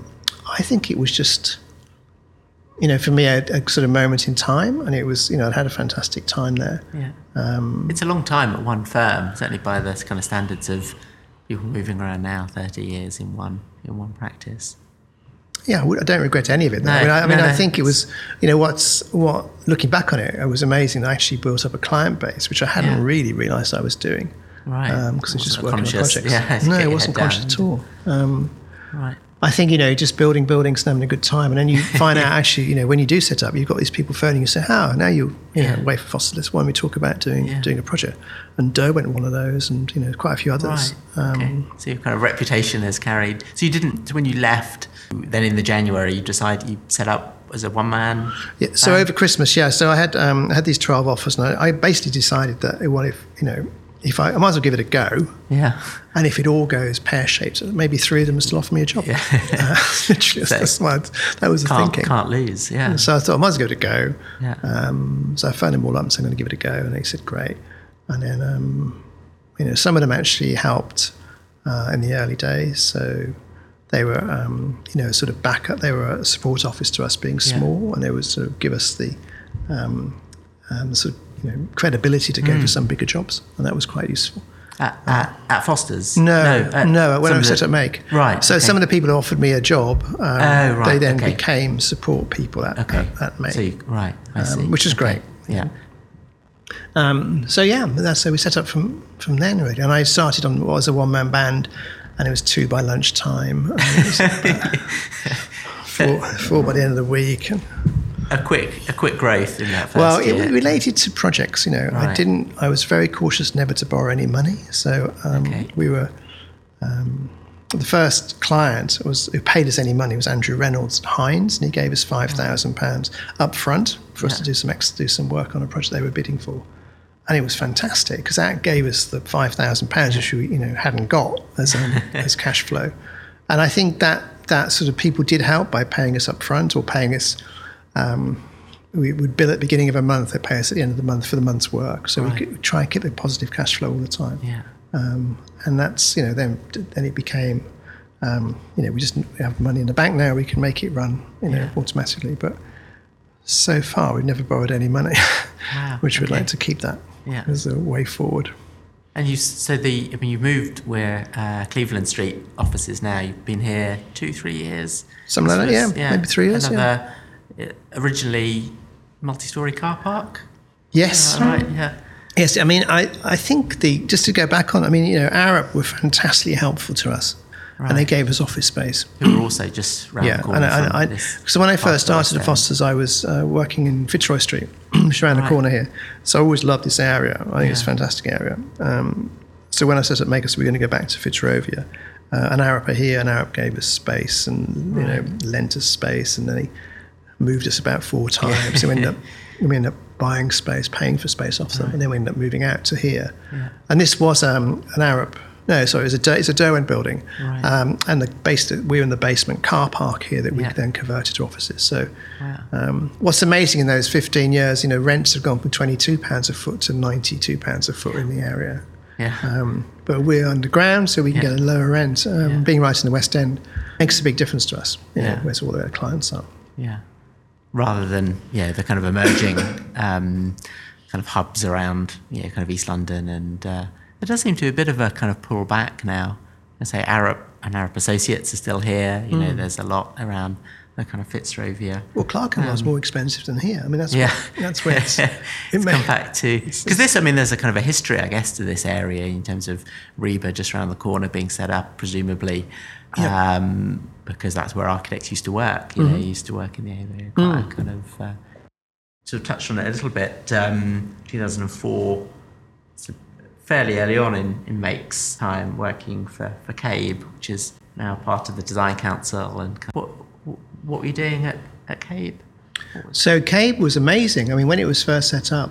it was just, for me, a sort of moment in time, and it was, I'd had a fantastic time there. Yeah. It's a long time at one firm, certainly by the kind of standards of people moving around now, 30 years in one practice. Yeah, I don't regret any of it. No, I think it was, looking back on it, it was amazing. I actually built up a client base, which I hadn't really realised I was doing. Right. Because I was just working on projects. Yeah, no, it wasn't conscious at all. Right. I think, just building buildings and having a good time. And then you find out actually, when you do set up, you've got these people phoning you say, now you wait for Foster's. Why don't we talk about doing a project? And Doe went one of those and, quite a few others. Right. Okay. So your kind of reputation has carried. So you didn't, when you left, then in the January, you set up as a one-man? Yeah. So over Christmas, So I had these 12 offers, and I basically decided that, if I might as well give it a go. Yeah. And if it all goes pear-shaped, maybe 3 of them will still offer me a job. Yeah. That was the thinking. Can't lose, yeah. And so I thought I might as well give it a go. Yeah. So I phoned them all up and said, I'm going to give it a go. And they said, great. And then, some of them actually helped in the early days. So they were, sort of backup. They were a support office to us being small, and they would sort of give us the sort of, credibility to go for some bigger jobs, and that was quite useful. At Foster's? No, when I was set up Make. Right. So some of the people who offered me a job, they then okay. became support people at Make. I see. Which is great. Yeah. So we set up from then, really. And I started on what was a one-man band, and it was 2 by lunchtime. And it was 4 by the end of the week. And a quick growth in that first year. It related to projects, Right. I was very cautious never to borrow any money. So we were, the first client who paid us any money was Andrew Reynolds at Hines, and he gave us £5,000 up front for us to do some work on a project they were bidding for. And it was fantastic because that gave us the £5,000 which we hadn't got as cash flow. And I think that sort of people did help by paying us up front or paying us. We would bill at the beginning of a month. They pay us at the end of the month for the month's work. So we could try and keep a positive cash flow all the time. Yeah. And that's then it became we just have money in the bank now. We can make it run automatically. But so far we've never borrowed any money, which we'd like to keep that as a way forward. And you moved where Cleveland Street office is now. You've been here 2-3 years. Something like that, maybe 3 years. Originally multi-storey car park. Yes. Right. Yeah. Yes. I mean, I think just to go back on. Arup were fantastically helpful to us, and they gave us office space. Who were also just round the corner. So when I first started at Foster's, I was working in Fitzroy Street, which is around the corner here. So I always loved this area. I think it's a fantastic area. So when I set up Makers, we were going to go back to Fitzrovia. And Arup are here, and Arup gave us space and lent us space, and then he moved us about 4 times. So we ended up buying space, paying for space off them, and then we ended up moving out to here. Yeah. And this was an Arup No, sorry, it's a Derwent building. Right. And we're in the basement car park here that we then converted to offices. So what's amazing in those 15 years, rents have gone from £22 a foot to £92 a foot in the area. Yeah. But we're underground, so we can get a lower rent. Being right in the West End makes a big difference to us, where all our clients are. Yeah. Rather than, the kind of emerging kind of hubs around, kind of East London. And there does seem to be a bit of a kind of pull back now. I say Arup and Arup Associates are still here. There's a lot around the kind of Fitzrovia. Well, Clerkenwell's more expensive than here. I mean, that's where it's come back to. Because there's a kind of a history, I guess, to this area in terms of Reba just around the corner being set up, presumably, because that's where architects used to work. Used to work in the area. Quite kind of sort of touched on it a little bit. 2004, so fairly early on in Make's time, working for CABE, which is now part of the Design Council. And what were you doing at CABE? So CABE was amazing. I mean, when it was first set up,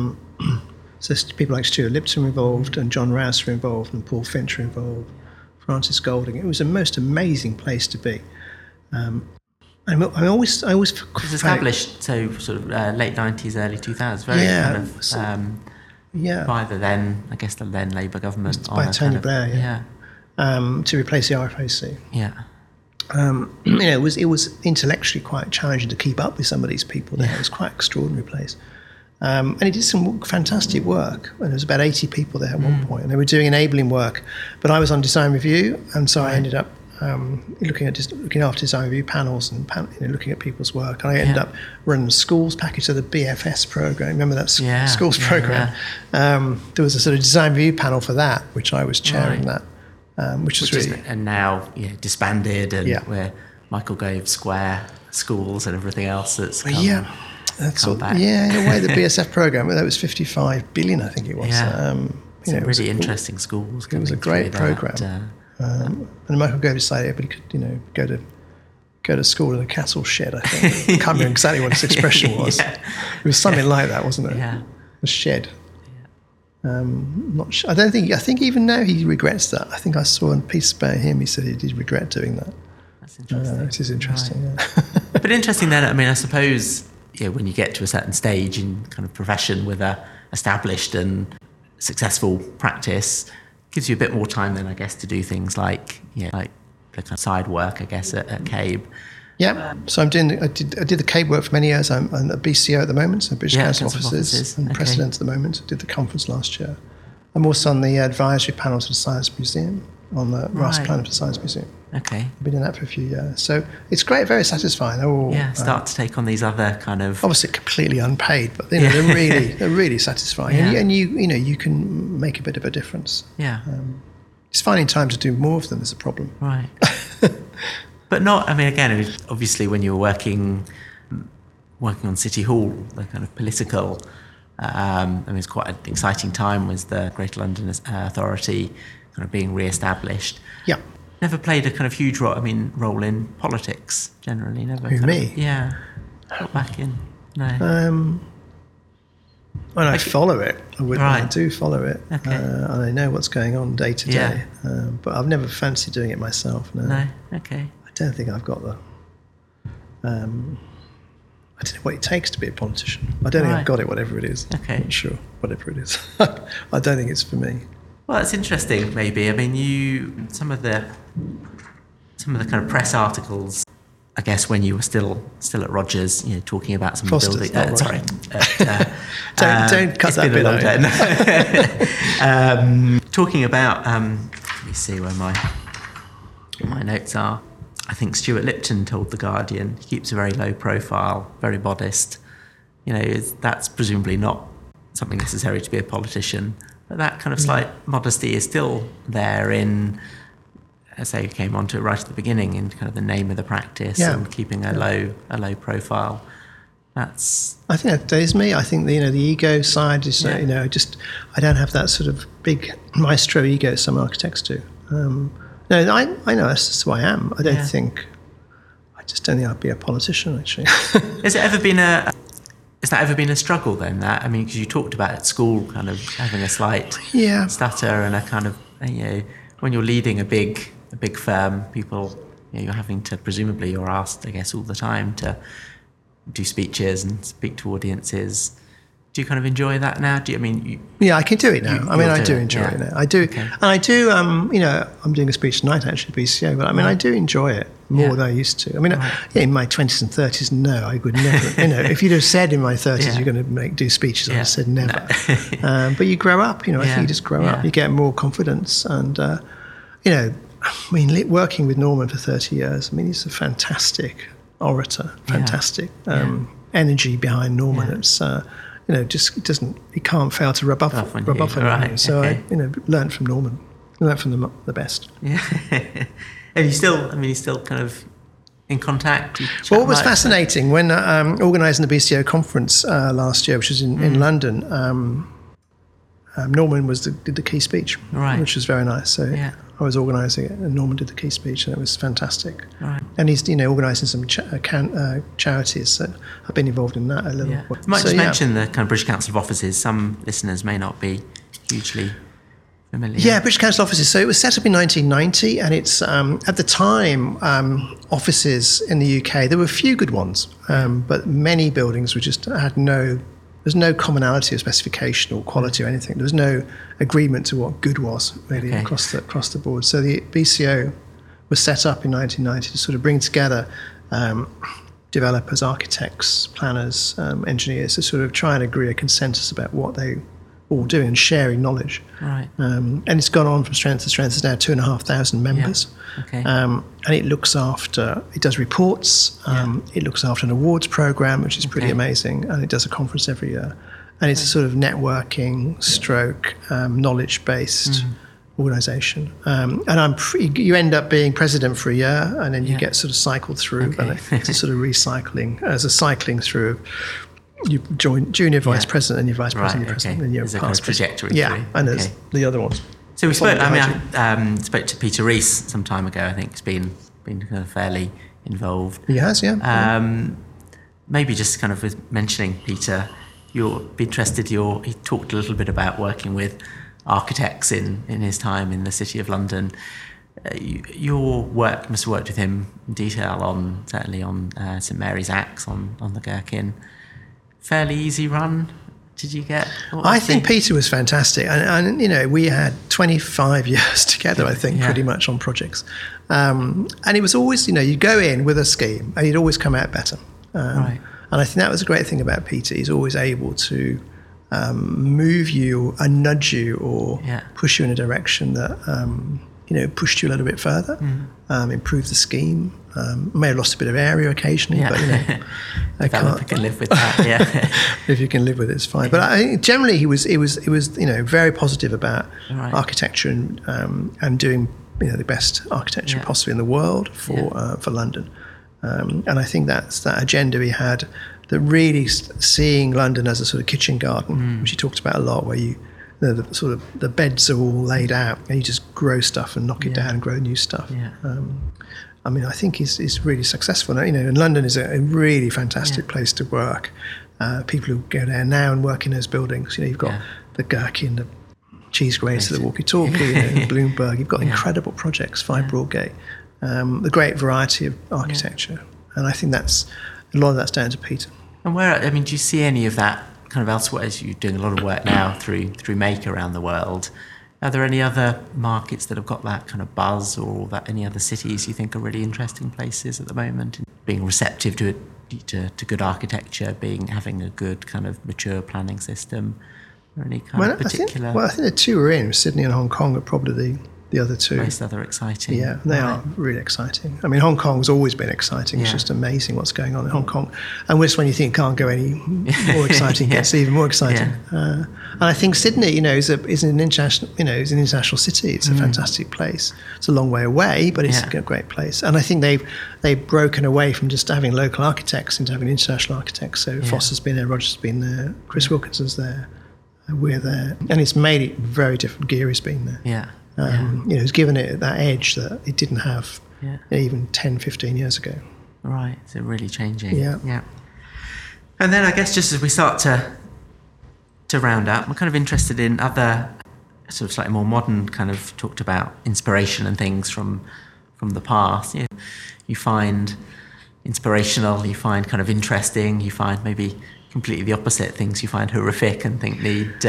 so people like Stuart Lipton were involved, and John Rouse were involved, and Paul Finch were involved, Francis Golding. It was a most amazing place to be. I always it was established, so sort of late 90s, early 2000s, very kind of by the then, I guess the then Labour government. By Tony Blair, to replace the RFAC. Yeah. It was intellectually quite challenging to keep up with some of these people there. It was quite an extraordinary place. And he did some fantastic work. And there was about 80 people there at one point, and they were doing enabling work. But I was on design review, and so I ended up looking after design review panels and looking at people's work. And I ended up running the schools package, so the BFS program. Remember that schools program? Yeah. There was a sort of design review panel for that, which I was chairing that. Which was really... and now disbanded, and where Michael Gove Square schools and everything else that's come, back. Yeah, in a way, the BSF program, that was 55 billion, I think it was. Some really interesting schools. It was a great program. And Michael Gove decided everybody could go to school in a cattle shed, I think. I can't remember exactly what his expression was. It was something like that, wasn't it? Yeah. A shed. Not sure. I think even now he regrets that. I think I saw a piece about him. He said he did regret doing that. That's interesting. This is interesting. Right. But interesting then. I mean, I suppose when you get to a certain stage in kind of profession with a established and successful practice, gives you a bit more time then, I guess, to do things like the kind of side work, I guess, at CABE. Yeah, so I did the CABE work for many years. I'm at BCO at the moment, so British Council Offices, and President at the moment. I did the conference last year. I'm also on the advisory panel to the Science Museum, on the master plan of the Science Museum. Okay. I've been doing that for a few years. So it's great, very satisfying. Start to take on these other kind of... Obviously completely unpaid, but they're really satisfying. Yeah. And you can make a bit of a difference. Yeah. It's finding time to do more of them is a problem. Right. But not, I mean, again, obviously when you were working on City Hall, the kind of political, it's quite an exciting time, was the Greater London Authority kind of being re-established. Yeah. Never played a kind of huge role in politics, generally. Never. Who, me? Yeah. Not back in, no. And I follow it. I do follow it. Okay. And I know what's going on day to day. But I've never fancied doing it myself, no. No, okay. I don't think I've got the... I don't know what it takes to be a politician. I don't think I've got it, whatever it is. Okay. I'm not sure, whatever it is. I don't think it's for me. Well, that's interesting, maybe. I mean, some of the kind of press articles, I guess, when you were still at Rogers, talking about some Foster's, building... sorry. Don't cut that bit out. Talking about... let me see where my notes are. I think Stuart Lipton told The Guardian he keeps a very low profile, very modest. That's presumably not something necessary to be a politician, but that kind of slight modesty is still there in, as I came onto it right at the beginning, in kind of the name of the practice and keeping a low profile. I think that is me. I think the ego side is I don't have that sort of big maestro ego some architects do. No, I know that's just who I am. I just don't think I'd be a politician, actually. Has that ever been a struggle then? That, I mean, because you talked about at school kind of having a slight stutter and a kind of when you're leading a big firm, people, you're having to, presumably you're asked, I guess, all the time to do speeches and speak to audiences. Do you kind of enjoy that now? Yeah, I can do it now. I do enjoy it now. I do, okay. And I do. I'm doing a speech tonight actually at BCO, but I do enjoy it more than I used to. In my 20s and 30s, no, I would never. If you'd have said in my 30s you're going to do speeches, I would have said never. No. But you grow up. I think you just grow up. You get more confidence, and working with Norman for 30 years. He's a fantastic orator, fantastic energy behind Norman. It's he can't fail to rub off on you. Right. So I learned from Norman, learned from the best. Yeah. And he's still kind of in contact? Well, what was fascinating, when organising the BCO conference last year, which was in London, Norman did the key speech, which was very nice. So I was organising it, and Norman did the key speech, and it was fantastic. Right. And he's organising some charities that have been involved in that a little. Yeah. You might just mention the kind of British Council of Offices. Some listeners may not be hugely familiar. Yeah, British Council Offices. So it was set up in 1990, and it's at the time offices in the UK. There were a few good ones, but many buildings there's no commonality of specification or quality or anything. There was no agreement to what good was really across the board. So the BCO was set up in 1990 to sort of bring together developers, architects, planners, engineers to sort of try and agree a consensus about what they all do and sharing knowledge. Right. And it's gone on from strength to strength. There's now 2,500 members. Yeah. Okay. And it does reports. It looks after an awards program, which is pretty amazing. And it does a conference every year. And it's a sort of networking knowledge-based organisation. And you end up being president for a year, and then you get sort of cycled through. And it's a sort of recycling, as a cycling through. You join junior vice president, and your vice president, your president, and your past kind of trajectory. Yeah, and there's the other ones. So we spoke. I spoke to Peter Rees some time ago. I think he's been kind of fairly involved. He has, yeah. Maybe just kind of with mentioning Peter, you'd be interested. He talked a little bit about working with architects in his time in the City of London. Your work must have worked with him in detail certainly on St Mary's Axe on the Gherkin. Fairly easy run. Did you get? I think Peter was fantastic, and we had 25 years together. I think pretty much on projects, and it was always you go in with a scheme, and he'd always come out better. Right. And I think that was a great thing about Peter. He's always able to move you and nudge you or push you in a direction that pushed you a little bit further, improved the scheme. May have lost a bit of area occasionally, but I can live with that. Yeah, if you can live with it, it's fine. But I think generally he was very positive about architecture and doing the best architecture possibly in the world for London. And I think that's that agenda he had, that really seeing London as a sort of kitchen garden, which he talked about a lot, where the beds are all laid out and you just grow stuff and knock it down and grow new stuff. Yeah. I think he's really successful. And London is a really fantastic place to work. People who go there now and work in those buildings, you've got the Gherkin, the Cheese Grater, the walkie-talkie, Bloomberg. You've got incredible projects, 5 Broadgate, the great variety of architecture. And I think a lot of that's down to Peter. And do you see any of that kind of elsewhere, as you're doing a lot of work now through Make around the world? Are there any other markets that have got that kind of buzz, or that any other cities you think are really interesting places at the moment, in being receptive to good architecture, having a good kind of mature planning system, or any kind of particular? I think the two we're in, Sydney and Hong Kong, are probably the other two. Most other exciting. Yeah, they are really exciting. Hong Kong's always been exciting. It's just amazing what's going on in Hong Kong. And just when you think it can't go any more exciting, it gets even more exciting. Yeah. And I think Sydney, is an international city. It's a fantastic place. It's a long way away, but it's a great place. And I think they've broken away from just having local architects into having international architects. So Foster's been there, Roger's been there, Chris Wilkinson's there, we're there, and it's made it very different. Geary's been there. Yeah. It's given it that edge that it didn't have even 10, 15 years ago. Right, so really changing. Yeah. And then I guess just as we start to round up, I'm kind of interested in other sort of slightly more modern, kind of talked about inspiration and things from the past. You find inspirational, you find kind of interesting, you find maybe completely the opposite, things you find horrific and think need.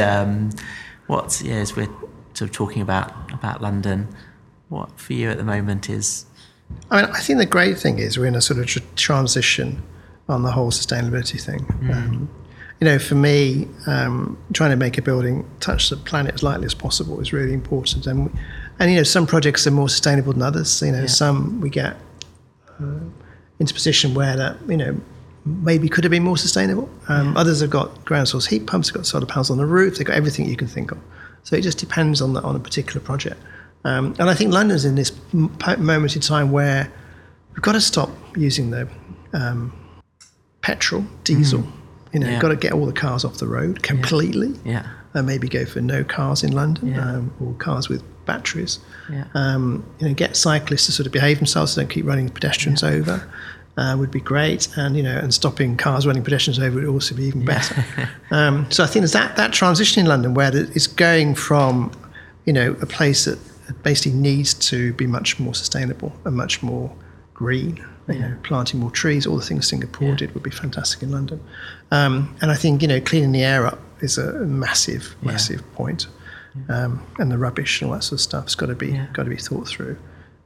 As we're sort of talking about London, what for you at the moment is? I mean, I think the great thing is we're in a sort of transition on the whole sustainability thing. For me, trying to make a building touch the planet as lightly as possible is really important. And some projects are more sustainable than others. Some we get into a position where that, maybe could have been more sustainable. Others have got ground source heat pumps, they've got solar panels on the roof, they've got everything you can think of. So it just depends on a particular project. And I think London's in this moment in time where we've got to stop using the petrol, diesel. Got to get all the cars off the road completely. And maybe go for no cars in London, or cars with batteries. Get cyclists to sort of behave themselves, so don't keep running pedestrians over. Would be great, and stopping cars running pedestrians over would also be even better. So I think there's that transition in London where it's going from, a place that basically needs to be much more sustainable and much more green. Planting more trees, all the things Singapore did would be fantastic in London. And I think, cleaning the air up is a massive point. And the rubbish and all that sort of stuff's got to be thought through.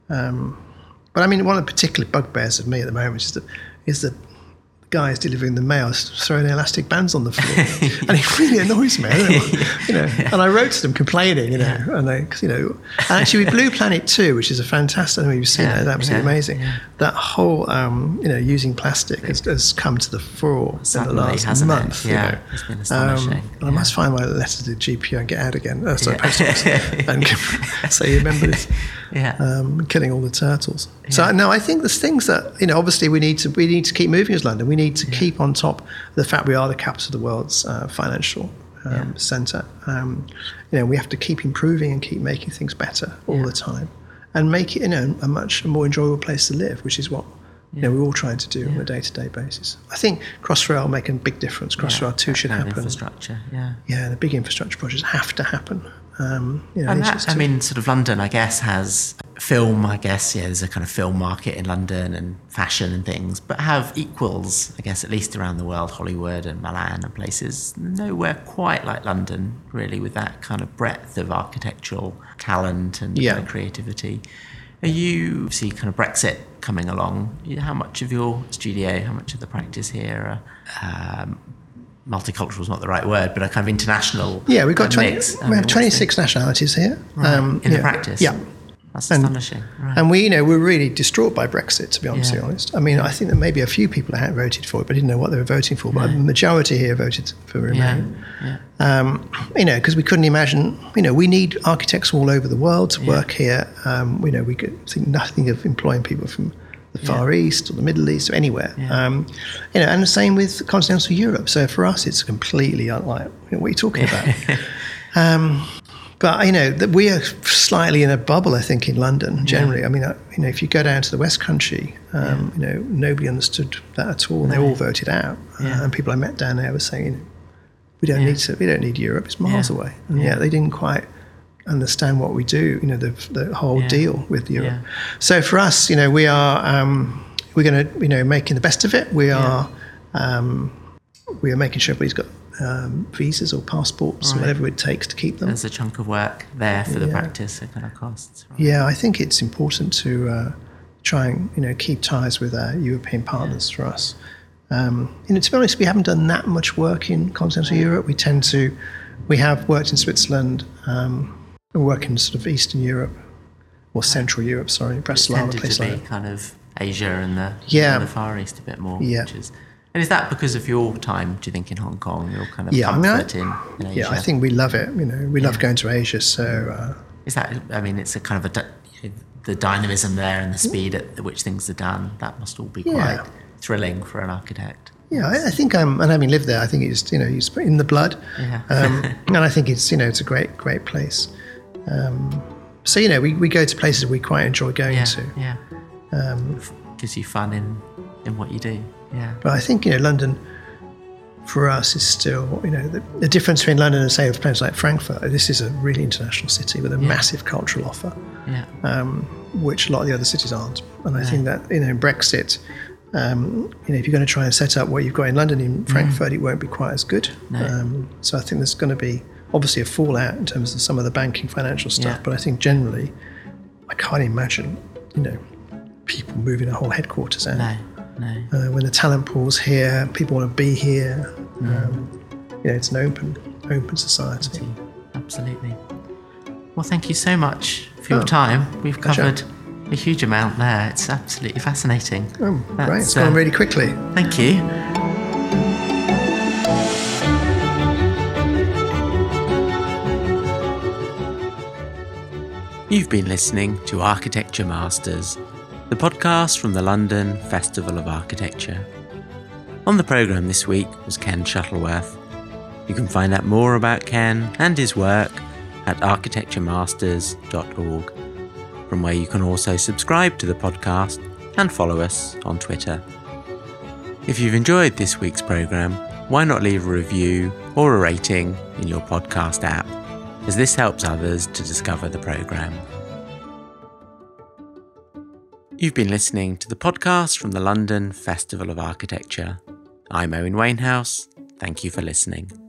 But I mean, one of the particular bugbears of me at the moment is that guys delivering the mail throwing elastic bands on the floor, and it really annoys me. And I wrote to them complaining, and actually with Blue Planet 2, which is a fantastic. I mean, you've seen that; it's absolutely amazing. That whole, using plastic has come to the fore in the last month. It's been astonishing. And I must find my letter to the GPO and get out again. Post office, and say, remember this. Killing all the turtles. So no, I think there's things that obviously we need to keep moving as London. We need to keep on top of the fact we are the capital of the world's financial centre. We have to keep improving and keep making things better all the time, and make it a much more enjoyable place to live, which is what we're all trying to do on a day-to-day basis. I think Crossrail will make a big difference. Crossrail 2 should happen. Infrastructure, the big infrastructure projects have to happen. And that, sort of London, I guess, has film, there's a kind of film market in London and fashion and things, but have equals, I guess, at least around the world, Hollywood and Milan and places, nowhere quite like London, really, with that kind of breadth of architectural talent and kind of creativity. Are you see kind of Brexit coming along? How much of your studio, how much of the practice here are multicultural is not the right word, but a kind of international we've got mix. We have 26 nationalities here. In the practice? Yeah. That's astonishing. And we're really distraught by Brexit, to be honest. I mean, I think that maybe a few people had voted for it, but didn't know what they were voting for. But the majority here voted for Remain. Because we couldn't imagine, we need architects all over the world to work here. We could think nothing of employing people from the Far East or the Middle East or anywhere. And the same with continental Europe. So for us, it's completely unlike, what are you talking about? But that we are slightly in a bubble, I think, in London generally. I mean, if you go down to the West Country, nobody understood that at all, and they all voted out. And people I met down there were saying, we don't need Europe; it's miles away. And they didn't quite understand what we do. The whole deal with Europe. So for us, we are we're going to making the best of it. We are making sure everybody's got visas or passports, whatever it takes to keep them. There's a chunk of work there for the practice at kind of costs. Right? Yeah, I think it's important to try and keep ties with our European partners for us. To be honest, we haven't done that much work in continental Europe. We have worked in Switzerland, we work in sort of Eastern Europe, or Central Europe, sorry, Bratislava, place like that. Kind of Asia and the Far East a bit more. Yeah. And is that because of your time, do you think, in Hong Kong, your kind of comfort in Asia? Yeah, I think we love it. We love going to Asia. So is that? I mean, it's a kind of the dynamism there and the speed at which things are done. That must all be quite thrilling for an architect. Yeah, I think and having lived there, I think it's it's in the blood. Yeah. And I think it's it's a great place. So we go to places we quite enjoy going to. Yeah. Gives you fun in what you do. Yeah. But I think London, for us is still, the difference between London and, say, a place like Frankfurt. This is a really international city with a massive cultural offer, which a lot of the other cities aren't. And I think that, Brexit, if you're going to try and set up what you've got in London, in Frankfurt, it won't be quite as good. No. So I think there's going to be obviously a fallout in terms of some of the banking, financial stuff. But I think generally, I can't imagine, people moving a whole headquarters out. No. When the talent pool's here, people want to be here. It's an open society. Absolutely. Well, thank you so much for your time. We've covered a huge amount there. It's absolutely fascinating. Great. It's gone really quickly. Thank you. You've been listening to Architecture Masters, the podcast from the London Festival of Architecture. On the programme this week was Ken Shuttleworth. You can find out more about Ken and his work at architecturemasters.org, from where you can also subscribe to the podcast and follow us on Twitter. If you've enjoyed this week's programme, why not leave a review or a rating in your podcast app, as this helps others to discover the programme. You've been listening to the podcast from the London Festival of Architecture. I'm Owen Wainhouse. Thank you for listening.